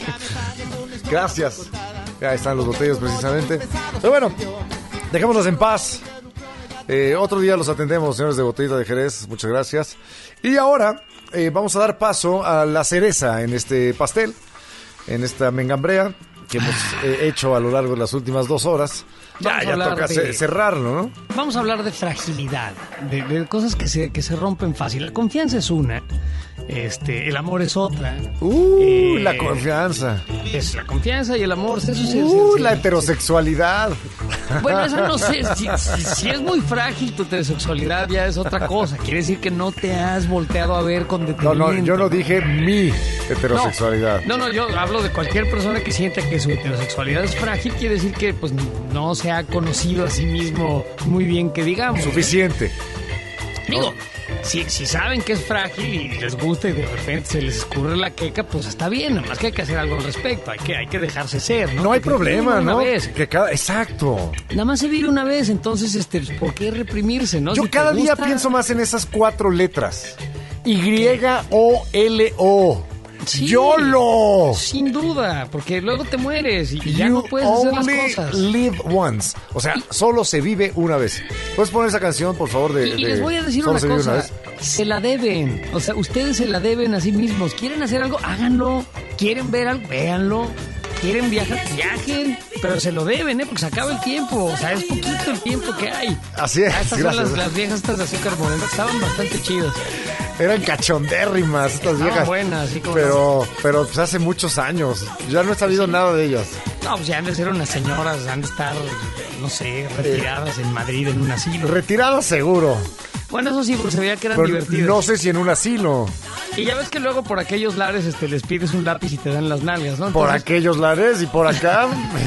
Gracias. Ahí están los botellos precisamente. Pero bueno, dejémoslos en paz. Eh, otro día los atendemos, señores de Botellita de Jerez. Muchas gracias. Y ahora eh, vamos a dar paso a la cereza en este pastel, en esta mengambrea que hemos eh, hecho a lo largo de las últimas dos horas. Ya, Vamos a ya hablar toca de- ce- cerrarlo, ¿no? Vamos a hablar de fragilidad, de, de cosas que se, que se rompen fácil. La confianza es una, este, el amor es otra. Uh, Eh, la confianza. Es la confianza y el amor. Eso sí, sí, Uh, sí. la heterosexualidad. Bueno, esa no sé. Si, si- si es muy frágil tu heterosexualidad, ya es otra cosa. Quiere decir que no te has volteado a ver con No, detenimiento. no, yo no dije mi heterosexualidad. No, no, yo hablo de cualquier persona que sienta que su heterosexualidad es frágil. Quiere decir que pues no se ha conocido a sí mismo muy bien, que digamos. Suficiente. Digo, si, si saben que es frágil y les gusta y de repente se les escurre la queca, pues está bien, nada más que hay que hacer algo al respecto, hay que, hay que dejarse ser, ¿no? No hay Porque problema, una ¿no? vez. Que cada, exacto. Nada más se vive una vez, entonces, este, ¿por qué reprimirse, no? Yo Si te cada día gusta- pienso más en esas cuatro letras. Y O L O. Sí. YOLO. Sin duda, porque luego te mueres y ya You no puedes hacer las only cosas. live once. O sea, solo se vive una vez. ¿Puedes poner esa canción, por favor? De, Y, y de les voy a decir Solo una se vive cosa, vez? se la deben, o sea, ustedes se la deben a sí mismos. ¿Quieren hacer algo? Háganlo. ¿Quieren ver algo? Véanlo. ¿Quieren viajar? Viajen. Pero se lo deben, ¿eh? Porque se acaba el tiempo. O sea, es poquito el tiempo que hay. Así es, Ah, estas gracias. son las, las viejas estas de azúcar moreno. Estaban bastante chidas. Eran cachondérrimas estas Estaban viejas. buenas, así como... Pero, pero pues hace muchos años. Ya no he sabido nada de ellas. No, pues ya han de ser unas señoras, han de estar, no sé, retiradas en Madrid en un asilo. Retiradas seguro. Bueno, eso sí, porque se veía que eran Pero divertidas. no sé si en un asilo. Y ya ves que luego por aquellos lares este, les pides un lápiz y te dan las nalgas, ¿no? Por Entonces, aquellos lares y por acá.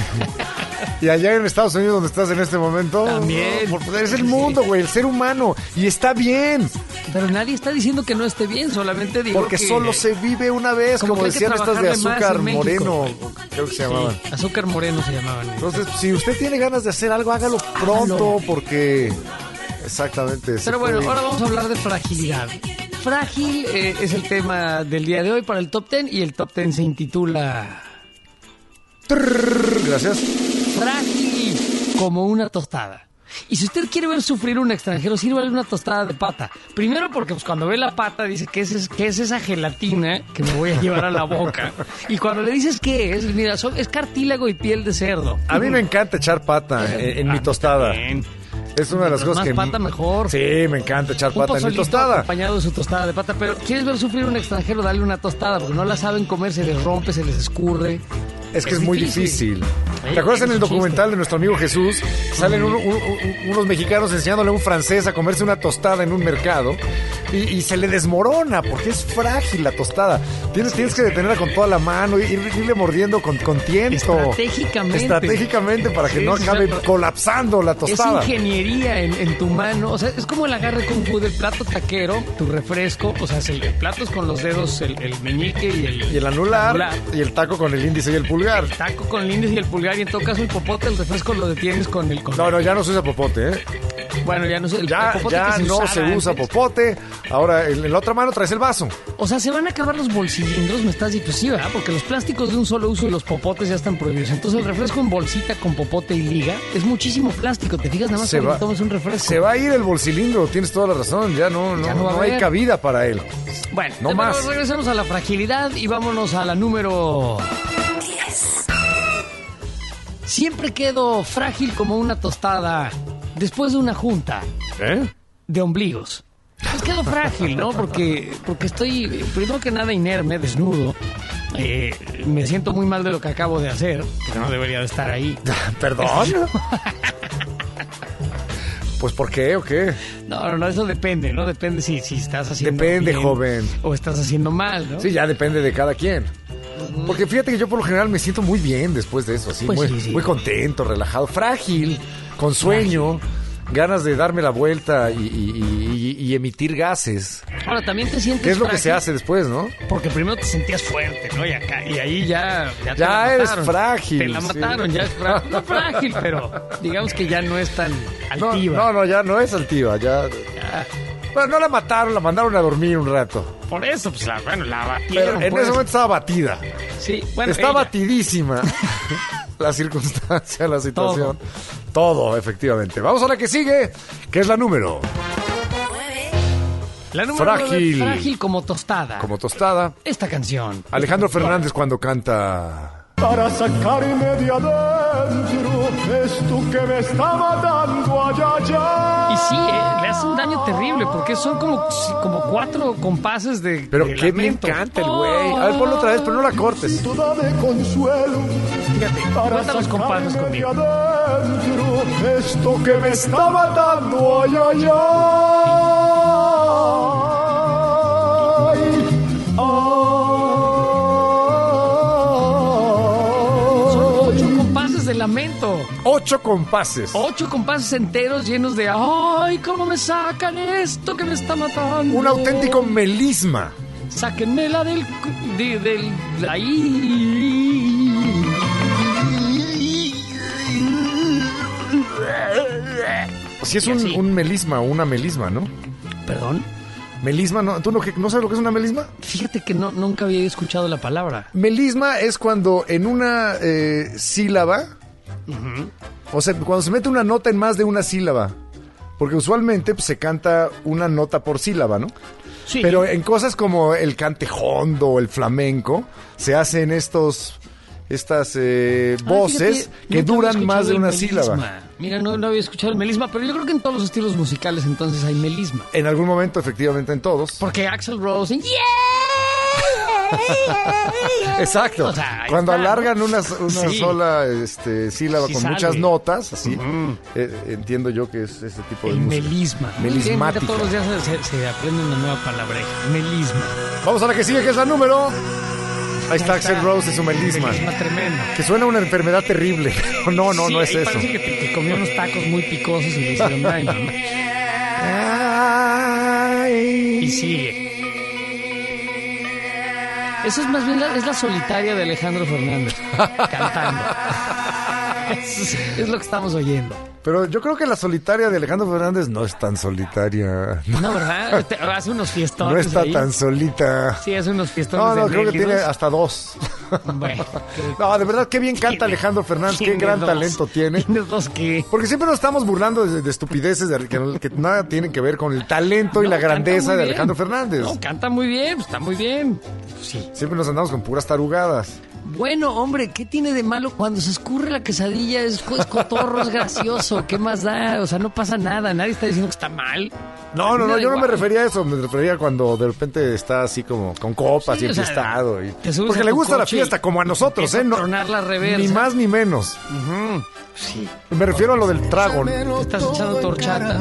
Y allá en Estados Unidos donde estás en este momento. También. Por- Es el mundo, güey, el ser humano. Y está bien. Pero nadie está diciendo que no esté bien, solamente digo Porque que... solo se vive una vez, como, como que hay que decían estas de trabajarle más azúcar en México. moreno, creo que se llamaban. Sí, azúcar moreno se llamaban. Entonces, si usted tiene ganas de hacer algo, hágalo pronto, porque... Exactamente. se Pero bueno, puede- ahora vamos a hablar de fragilidad. Frágil eh, es el tema del día de hoy para el Top Ten, y el Top Ten se intitula Trrr, gracias. Frágil como una tostada. Y si usted quiere ver sufrir a un extranjero, sírvale una tostada de pata. Primero porque pues, cuando ve la pata dice que es, que es esa gelatina que me voy a llevar a la boca. Y cuando le dices qué es, mira, son- es cartílago y piel de cerdo. A mí me encanta echar pata en, en mi tostada. Bien. Es una de las Mientras cosas más que... pata, mejor. Sí, me encanta echar Un pata en mi pozolito tostada. acompañado de su tostada de pata. Pero ¿quieres ver sufrir a un extranjero? Dale una tostada, porque no la saben comer, se les rompe, se les escurre. Es que es, muy difícil. Eh, ¿Te acuerdas en el es un documental de nuestro amigo Jesús? Salen un- un- un- unos mexicanos enseñándole a un francés a comerse una tostada en un mercado y, y se le desmorona porque es frágil la tostada. Tienes, tienes que detenerla con toda la mano y ir- irle mordiendo con, con tiento. Estratégicamente. Estratégicamente para que Sí, no sí, acabe sí. colapsando la Es tostada. ingeniería en, en tu mano. O sea, es como el agarre kung fu del plato taquero, tu refresco. O sea, es el, el plato es con los dedos, el, el meñique y el, Y el anular, anular. y el taco con el índice y el pulgar. Taco con el índice y el pulgar. Y en todo caso, el popote, el refresco lo detienes con el. Con No, no, ya no se usa popote, ¿eh? Bueno, ya no sé. El Ya, popote ya que no usaba se usa antes. popote. Ahora en, en la otra mano traes el vaso. O sea, se van a acabar los bolsilindros, me estás diciendo, pues sí, ¿verdad? Porque los plásticos de un solo uso y los popotes ya están prohibidos. Entonces el refresco en bolsita con popote y liga es muchísimo plástico. Te fijas nada más Se cuando va- tomas un refresco. Se va a ir el bolsilindro, tienes toda la razón. Ya no, no, Ya no va a no hay haber. cabida para él. Bueno, No pero más. regresemos a la fragilidad y vámonos a la número... Siempre quedo frágil como una tostada después de una junta ¿Eh? de ombligos. Pues quedo frágil, ¿no? Porque, porque estoy, primero que nada, inerme, desnudo. Eh, me siento muy mal de lo que acabo de hacer, que no debería de estar ahí. ¿Perdón? Pues ¿por qué o qué? No, no, no, eso depende, ¿no? Depende si, si estás haciendo Depende, bien joven. o estás haciendo mal, ¿no? Sí, ya depende de cada quien. Porque fíjate que yo por lo general me siento muy bien después de eso, así, Pues muy, sí, sí. muy contento, relajado, frágil, con sueño, ganas de darme la vuelta y, y- y- y emitir gases. Ahora, también te sientes ¿Qué es lo que frágil, se hace después, no? porque primero te sentías fuerte, ¿no? Y, acá, y ahí ya... Ya, te Ya la eres mataron. frágil, Te la sí. mataron, ya es frágil. No frágil, pero digamos que ya no es tan No, altiva. no, no, ya no es altiva, ya... Ya. Bueno, no la mataron, la mandaron a dormir un rato. Por eso, pues, la, bueno, la batieron. Pero en pues. ese momento estaba batida. Sí, bueno, Está ella. batidísima la circunstancia, la situación. Todo. efectivamente. Vamos a la que sigue, que es la número. La número Frágil. nueve, frágil como tostada. Como tostada. Esta canción. Alejandro Fernández cuando canta... Para sacarme de adentro, es tú que me está matando allá, allá. Y sí, eh, le hace un daño terrible porque son como, como cuatro compases de. Pero de qué me lamento. encanta el güey. A ver, ponlo otra vez, pero no la cortes. Toda de consuelo, Fíjate, para cuenta los compases sacarme de conmigo. adentro, esto que me está matando allá, allá. Son ocho compases de lamento. Ocho compases. Ocho compases enteros llenos de. ¡Ay, cómo me sacan esto que me está matando! Un auténtico melisma. Sáquenmela del. De, del. Ahí. Si es Y un, así. un melisma o una melisma, ¿no? Perdón. Melisma, ¿no? ¿Tú no, no sabes lo que es una melisma? Fíjate que no, nunca había escuchado la palabra. Melisma es cuando en una eh, sílaba, o sea, cuando se mete una nota en más de una sílaba, porque usualmente pues, se canta una nota por sílaba, ¿no? Sí. Pero en cosas como el cantejondo o el flamenco, se hacen estos, estas eh, Ah, voces fíjate, que nunca había duran más escuchado de el una melisma. sílaba. Mira, no, no había escuchado el melisma, pero yo creo que en todos los estilos musicales entonces hay melisma. En algún momento, efectivamente, en todos. Porque Axl Rose... ¡Yeah! Exacto. O sea, ahí Cuando está, alargan ¿no? una, una Sí. sola este, sílaba Sí con sale. muchas notas, así, Ujú. eh, entiendo yo que es ese tipo de El música. melisma. Muy bien, mira, Melismática. todos los días se, se aprende una nueva palabreja. Melisma. Vamos a la que sigue, que es la número. Ahí está Ahí Axl está. Rose y su melisma. Melisma tremendo. Que suena a una enfermedad terrible. No, no, Sí, no es ahí eso. Parece que, que comió unos tacos muy picosos y le hicieron daño, ¿no? Ay, sigue. Eso es más bien la, es la solitaria de Alejandro Fernández, cantando. Es, es lo que estamos oyendo. Pero yo creo que la solitaria de Alejandro Fernández no es tan solitaria. No, ¿verdad? Te- Hace unos fiestones No está ahí. tan solita. Sí, hace unos fiestones. No, no, creo que engreídos. tiene hasta dos. Bueno. No, de verdad, qué bien canta Tiene- Alejandro Fernández, qué tiene gran dos. talento tiene. ¿Tiene dos qué? Porque siempre nos estamos burlando de, de estupideces de- que, que nada tienen que ver con el talento y No, la canta grandeza muy de bien. Alejandro Fernández. No, canta muy bien, está muy bien. Sí. Siempre nos andamos con puras tarugadas. Bueno, hombre, ¿qué tiene de malo cuando se escurre la quesadilla? Es, co- es cotorro, es gracioso. ¿Qué más da? O sea, no pasa nada. Nadie está diciendo que está mal. No, no, Me no, da yo no me igual. refería a eso, me refería a cuando de repente está así como con copas Sí, y o sea, enfiestado. Y... te subes Porque a le tu gusta la coche fiesta, y como a nosotros, empieza ¿eh? a No, tronar la reversa. ni más ni menos. Ujú. Sí. Me refiero a lo del trago. Te estás echando torchata.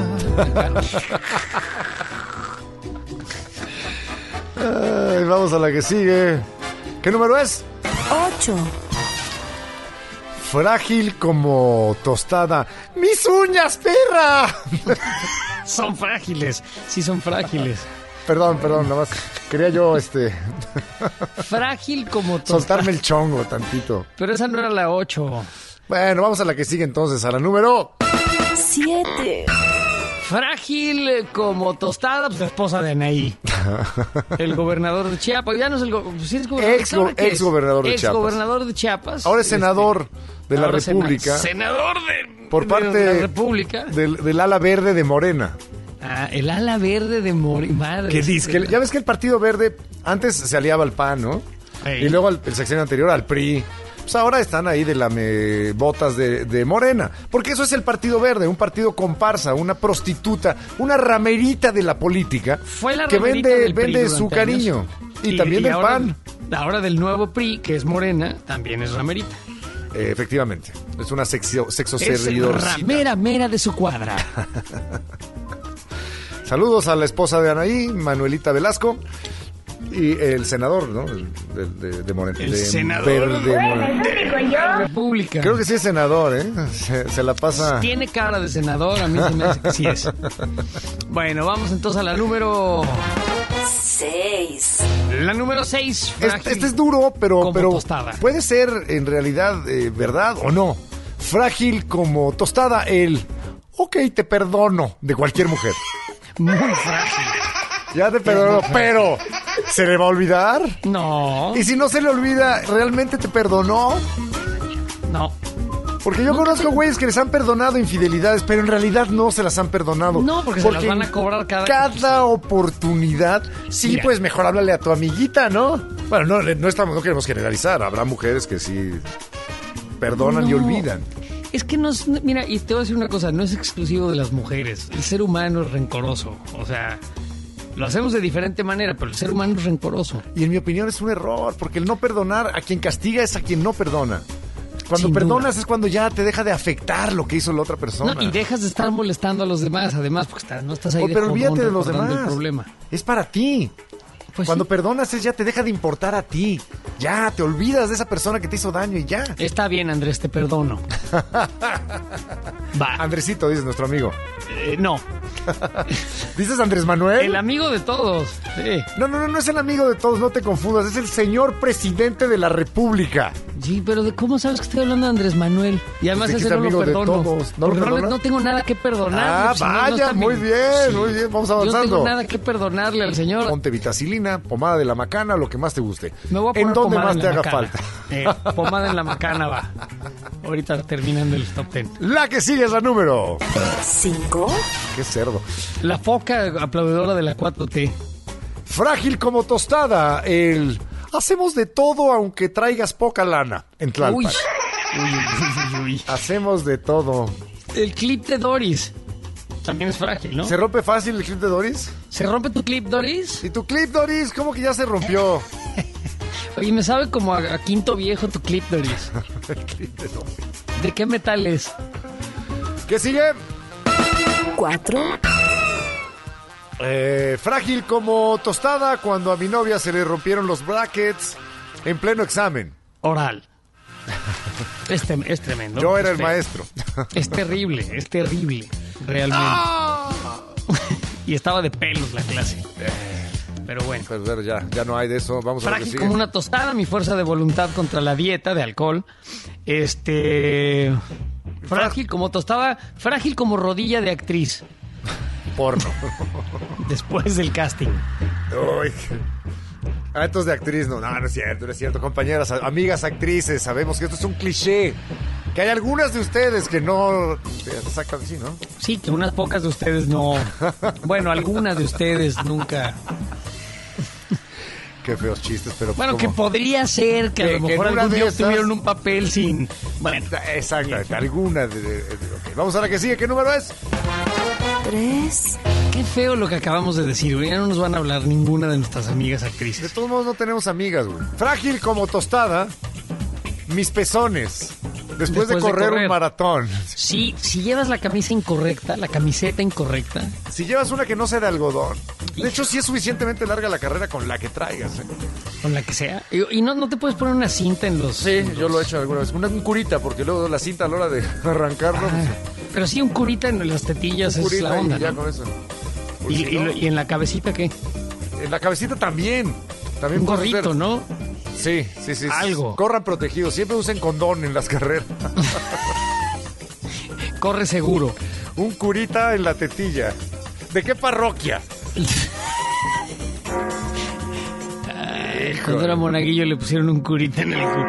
Ay, vamos a la que sigue. ¿Qué número es? Ocho. Frágil como tostada. ¡Mis uñas, perra! Son frágiles. Sí, son frágiles. Perdón, perdón, nada más. Quería yo, este, Frágil como tostada. soltarme el chongo tantito. Pero esa no era la ocho. Bueno, vamos a la que sigue entonces, a la número... Siete. Frágil como tostada, pues la esposa de Anaí. El gobernador de Chiapas. Ya no es el go- sí es gobernador. Ex- ¿Ahora qué es? ex-gobernador de Ex Chiapas. gobernador de Chiapas. Ahora es Este, senador de la ahora es sena- República. Senador de, Por de parte la República. Del, del ala verde de Morena. Ah, el ala verde de Mori. Madre. Que dice que, ya ves que el Partido Verde antes se aliaba al P A N, ¿no? Ey. Y luego al, el sexenio anterior al P R I. Pues ahora están ahí de lame botas de, de Morena. Porque eso es el Partido Verde, un partido comparsa, una prostituta, una ramerita de la política Fue la que ramerita vende, del P R I vende su durante cariño. años. Y, también del ahora, P A N. Ahora del nuevo P R I, que es Morena, también es ramerita. Eh, efectivamente. Es una sexo, sexo Es servidorcita. ramera mera de su cuadra. Saludos a la esposa de Anaí, Manuelita Velasco. Y el senador, ¿no? El- De, de, de Morena. El de senador. Verde Morena. República. Creo que sí es senador, ¿eh? Se, se la pasa. Tiene cara de senador, a mí se me hace que sí es. Bueno, vamos entonces a la número... Seis. La número seis. Este, este es duro, pero, como pero tostada. puede ser en realidad eh, verdad o no. Frágil como tostada, el ok, te perdono de cualquier mujer. Muy frágil. Ya te perdono, pero ¿se le va a olvidar? No, Y si no se le olvida, ¿realmente te perdonó? no. Porque yo conozco güeyes que les han perdonado infidelidades, pero en realidad no se las han perdonado. No, porque se las van a cobrar cada- cada oportunidad. Sí, Mira. pues mejor háblale a tu amiguita, ¿no? Bueno, no, no, estamos, no queremos generalizar. Habrá mujeres que sí perdonan y No. olvidan. Es que no es... Mira, y te voy a decir una cosa, no es exclusivo de las mujeres. El ser humano es rencoroso. O sea, lo hacemos de diferente manera, pero el ser humano es rencoroso. Y en mi opinión es un error, porque el no perdonar a quien castiga es a quien no perdona. Cuando Sin perdonas duda. es cuando ya te deja de afectar lo que hizo la otra persona. No, y dejas de estar molestando a los demás, además, porque estás- no estás ahí Oh, de pero jodón olvídate de los recordando demás. el problema. Es para ti. Pues Cuando sí. perdonas es ya te deja de importar a ti. Ya, te olvidas de esa persona que te hizo daño y ya. Está bien, Andrés, te perdono. Va. Andresito, dice nuestro amigo. Eh, no, ¿Dices Andrés Manuel? el amigo de todos. Sí. No, no, no, no es el amigo de todos, no te confundas. Es el señor presidente de la República. Sí, pero de cómo sabes que estoy hablando de Andrés Manuel. Y además Dice que ese es no lo amigo de perdono. todos. ¿No lo Porque no, le- perdona? no tengo nada que perdonar. Ah, pues, si no, no vaya, está muy mi- bien, muy bien, vamos Yo no avanzando. tengo nada que perdonarle al señor. Ponte vitacilina, pomada de la macana, lo que más te guste. Me voy a poner ¿En dónde pomada más en te la haga macana. falta? Eh, pomada en la macana va. Ahorita terminando el top ten. La que sigue es la número. Cinco. Qué cerdo. La foca aplaudidora de la cuatro T. Frágil como tostada, el... Hacemos de todo aunque traigas poca lana. En Tlalpan. Uy. Uy, uy, uy, uy. Hacemos de todo. El clip de Doris. También es frágil, ¿no? ¿Se rompe fácil el clip de Doris? ¿Se rompe tu clip, Doris? ¿Y tu clip, Doris? ¿Cómo que ya se rompió? Oye, me sabe como a, a quinto viejo tu clip, Doris. El clip de Doris. ¿De qué metal es? ¿Qué sigue? Cuatro. Eh, frágil como tostada cuando a mi novia se le rompieron los brackets en pleno examen. Oral. Es, tem- es tremendo. Yo era Es el feo. maestro. Es terrible, es terrible. Realmente. Y estaba de pelos la clase. Pero bueno. Pero, pero ya, ya no hay de eso. Vamos a ver qué Frágil sigue. como una tostada, mi fuerza de voluntad contra la dieta de alcohol. Este. Frágil como tostada, frágil como rodilla de actriz. Porno. Después del casting. Uy. Ah, entonces de actriz, no, no, no es cierto, no es cierto. Compañeras, a- amigas actrices, sabemos que esto es un cliché. Que hay algunas de ustedes que no... Exactamente, sí, ¿no? Sí, que unas pocas de ustedes no. Bueno, algunas de ustedes nunca. Qué feos chistes, pero... Bueno, como- que podría ser que a Que- lo que mejor en una algún de día esas- tuvieron un papel sin. Bueno, Exactamente, alguna de... de- de- ok, vamos a la que sigue, ¿qué número es? Tres. qué feo lo que acabamos de decir, güey. Ya no nos van a hablar ninguna de nuestras amigas De actrices. todos modos no tenemos amigas, güey. Frágil como tostada, mis pezones. Después, de, Después de correr correr. un maratón. Si, si llevas la camisa incorrecta, la camiseta incorrecta, Si llevas una que no sea de algodón. De hecho, sí es suficientemente larga la carrera con la que traigas. ¿eh? con la que sea, y, y no, no te puedes poner una cinta en los. Sí, yo lo he hecho alguna vez. Una un curita, porque luego la cinta a la hora de arrancarlo. Ah, pero sí, un curita en las tetillas un es curita la onda. y ya ¿no? con eso. Y, Porque si y no, lo- y en la cabecita, ¿qué? en la cabecita también. También Un puedes gorrito, ver- ¿no? Sí, sí, sí. Algo. Corran protegidos. Siempre usen condón en las carreras. Corre seguro. Un curita en la tetilla. ¿De qué parroquia? Cuando era monaguillo le pusieron un curita en el cu.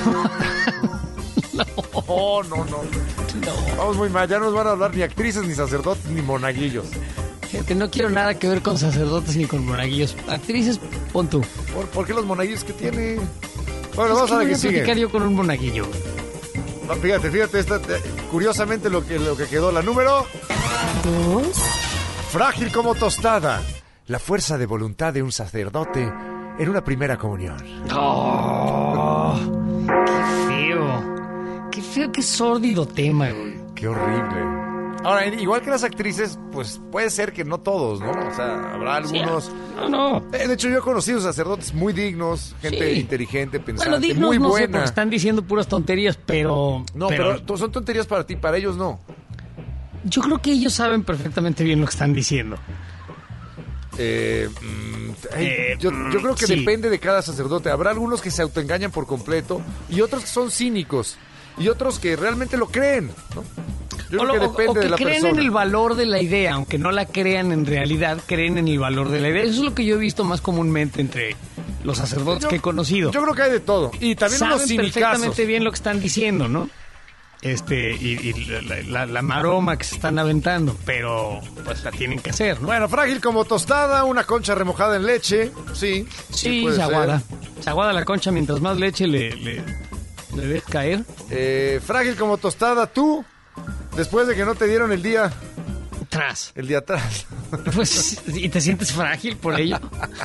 Oh, no, no. Vamos muy mal. Ya no nos van a hablar ni actrices, ni sacerdotes, ni monaguillos. Fíjate, no quiero nada que ver con sacerdotes ni con monaguillos. Actrices, pon tú. ¿Por, por qué los monaguillos que tienen? Bueno, Es vamos que a la voy que a platicar sigue. yo con un monaguillo. Ah, Fíjate, fíjate, esta, eh, curiosamente lo que, lo que quedó. La número... Dos. Frágil como tostada. La fuerza de voluntad de un sacerdote en una primera comunión. Oh, qué feo. Qué feo, qué sórdido tema, güey. Qué horrible. Ahora, igual que las actrices, pues puede ser que no todos, ¿no? O sea, habrá algunos... No, no. Eh, de hecho, yo he conocido sacerdotes muy dignos, gente Sí. inteligente, pensante, Bueno, dignos muy no sé, buena. porque están diciendo puras tonterías, pero... No, pero, to- son tonterías para ti, para ellos no. yo creo que ellos saben perfectamente bien lo que están diciendo. Eh, mm, ay, Eh, yo, yo creo que sí. depende de cada sacerdote. Habrá algunos que se autoengañan por completo y otros que son cínicos y otros que realmente lo creen, ¿no? Yo O, creo que lo- depende o que de la creen persona. en el valor de la idea, aunque no la crean en realidad, creen en el valor de la idea. Eso es lo que yo he visto más comúnmente entre los sacerdotes Yo- que he conocido. Yo creo que hay de todo. Y también Saben unos cinicazos. perfectamente bien lo que están diciendo, ¿no? Este, y, y la, la- la maroma que se están aventando, pero pues la tienen que hacer, ¿no? Bueno, frágil como tostada, una concha remojada en leche. Sí, Sí, puede se aguada. ser. Se aguada la concha mientras más leche le, le, le des caer. Eh, frágil como tostada, tú, después de que no te dieron el día, Tras. el día atrás. Pues, y te sientes frágil por ello.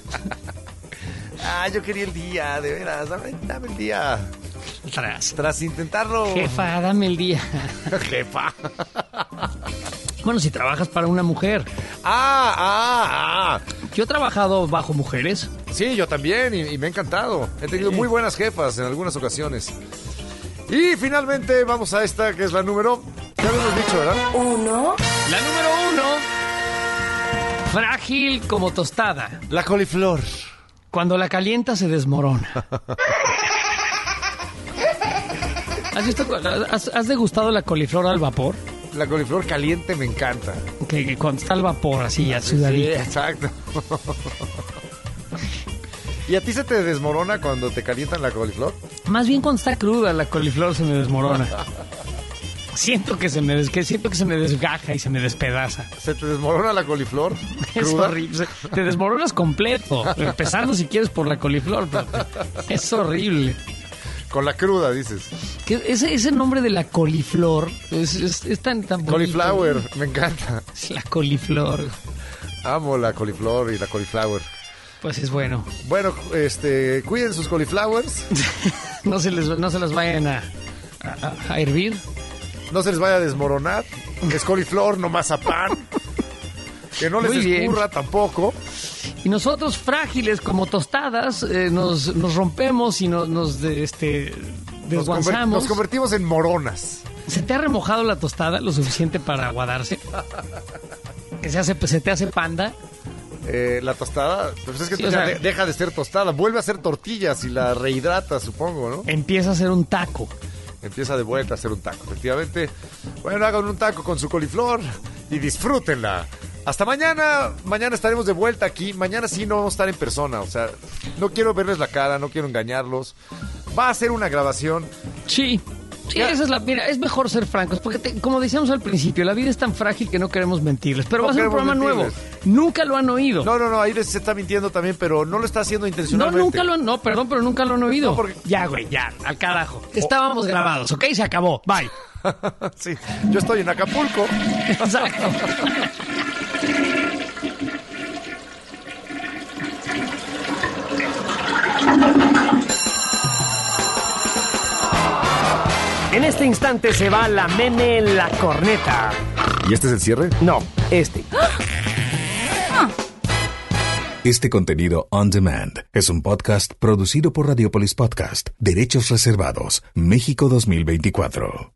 Ah, yo quería el día, de veras, dame, dame el día. Tras. Tras intentarlo. Jefa, dame el día. Jefa. Bueno, si trabajas para una mujer. Ah, ah, ah. Yo he trabajado bajo mujeres. Sí, yo también, y, y me ha encantado. He tenido muy buenas jefas en algunas ocasiones. Y finalmente vamos a esta, que es la número... Ya lo hemos dicho, ¿verdad? Uno. La número uno. Frágil como tostada. La coliflor. Cuando la calienta se desmorona. ¿Has, visto, has, has degustado la coliflor al vapor? La coliflor caliente me encanta. Que, que cuando está al vapor, así, ya Sí, sudadita. exacto. ¿Y a ti se te desmorona cuando te calientan la coliflor? Más bien cuando está cruda la coliflor se me desmorona. Siento que se me des, que siento que se me desgaja y se me despedaza. ¿Se te desmorona la coliflor? Es ¿Cruda? horrible. Te desmoronas completo, empezando si quieres por la coliflor. Pero te- es horrible. Con la cruda, dices. Que ese, ese nombre de la coliflor es, es, es tan, tan bonito. Cauliflower, me encanta. Es la coliflor. Amo la coliflor y la cauliflower. Pues es bueno. Bueno, este, cuiden sus cauliflowers. No se les, no se las vayan a, a, a hervir. No se les vaya a desmoronar. Es coliflor, no mazapán. Que no les Muy bien. escurra tampoco. Y nosotros, frágiles como tostadas, eh, nos, nos rompemos y nos, nos de- este, Nos, conver- desguanzamos. nos convertimos en moronas. ¿Se te ha remojado la tostada lo suficiente para aguadarse? ¿Que se, hace, se te hace panda? eh, la tostada, pues es que Sí, ya o sea- de- deja de ser tostada, vuelve a ser tortillas y la rehidrata, supongo, ¿no? Empieza a ser un taco. Empieza de vuelta a hacer un taco. Efectivamente, bueno, hagan un taco con su coliflor y disfrútenla. Hasta mañana. Mañana estaremos de vuelta aquí. Mañana sí no vamos a estar en persona. O sea, no quiero verles la cara, no quiero engañarlos. Va a ser una grabación. Sí. Sí, Ya. esa es la. Mira, es mejor ser francos, porque te- como decíamos al principio, la vida es tan frágil que no queremos mentirles. Pero No va a ser un queremos programa mentirles. nuevo. Nunca lo han oído. No, no, no, ahí les se está mintiendo también, pero no lo está haciendo No, intencionalmente. nunca lo han. No, perdón, pero nunca lo han oído. No, porque- Ya, güey, ya, al carajo. Estábamos grabados, ¿ok? Se acabó. Bye. Sí, yo estoy en Acapulco. Exacto. En este instante se va la meme en la corneta. ¿Y este es el cierre? No, este. Este contenido on demand es un podcast producido por Radiopolis Podcast, Derechos Reservados, México dos mil veinticuatro.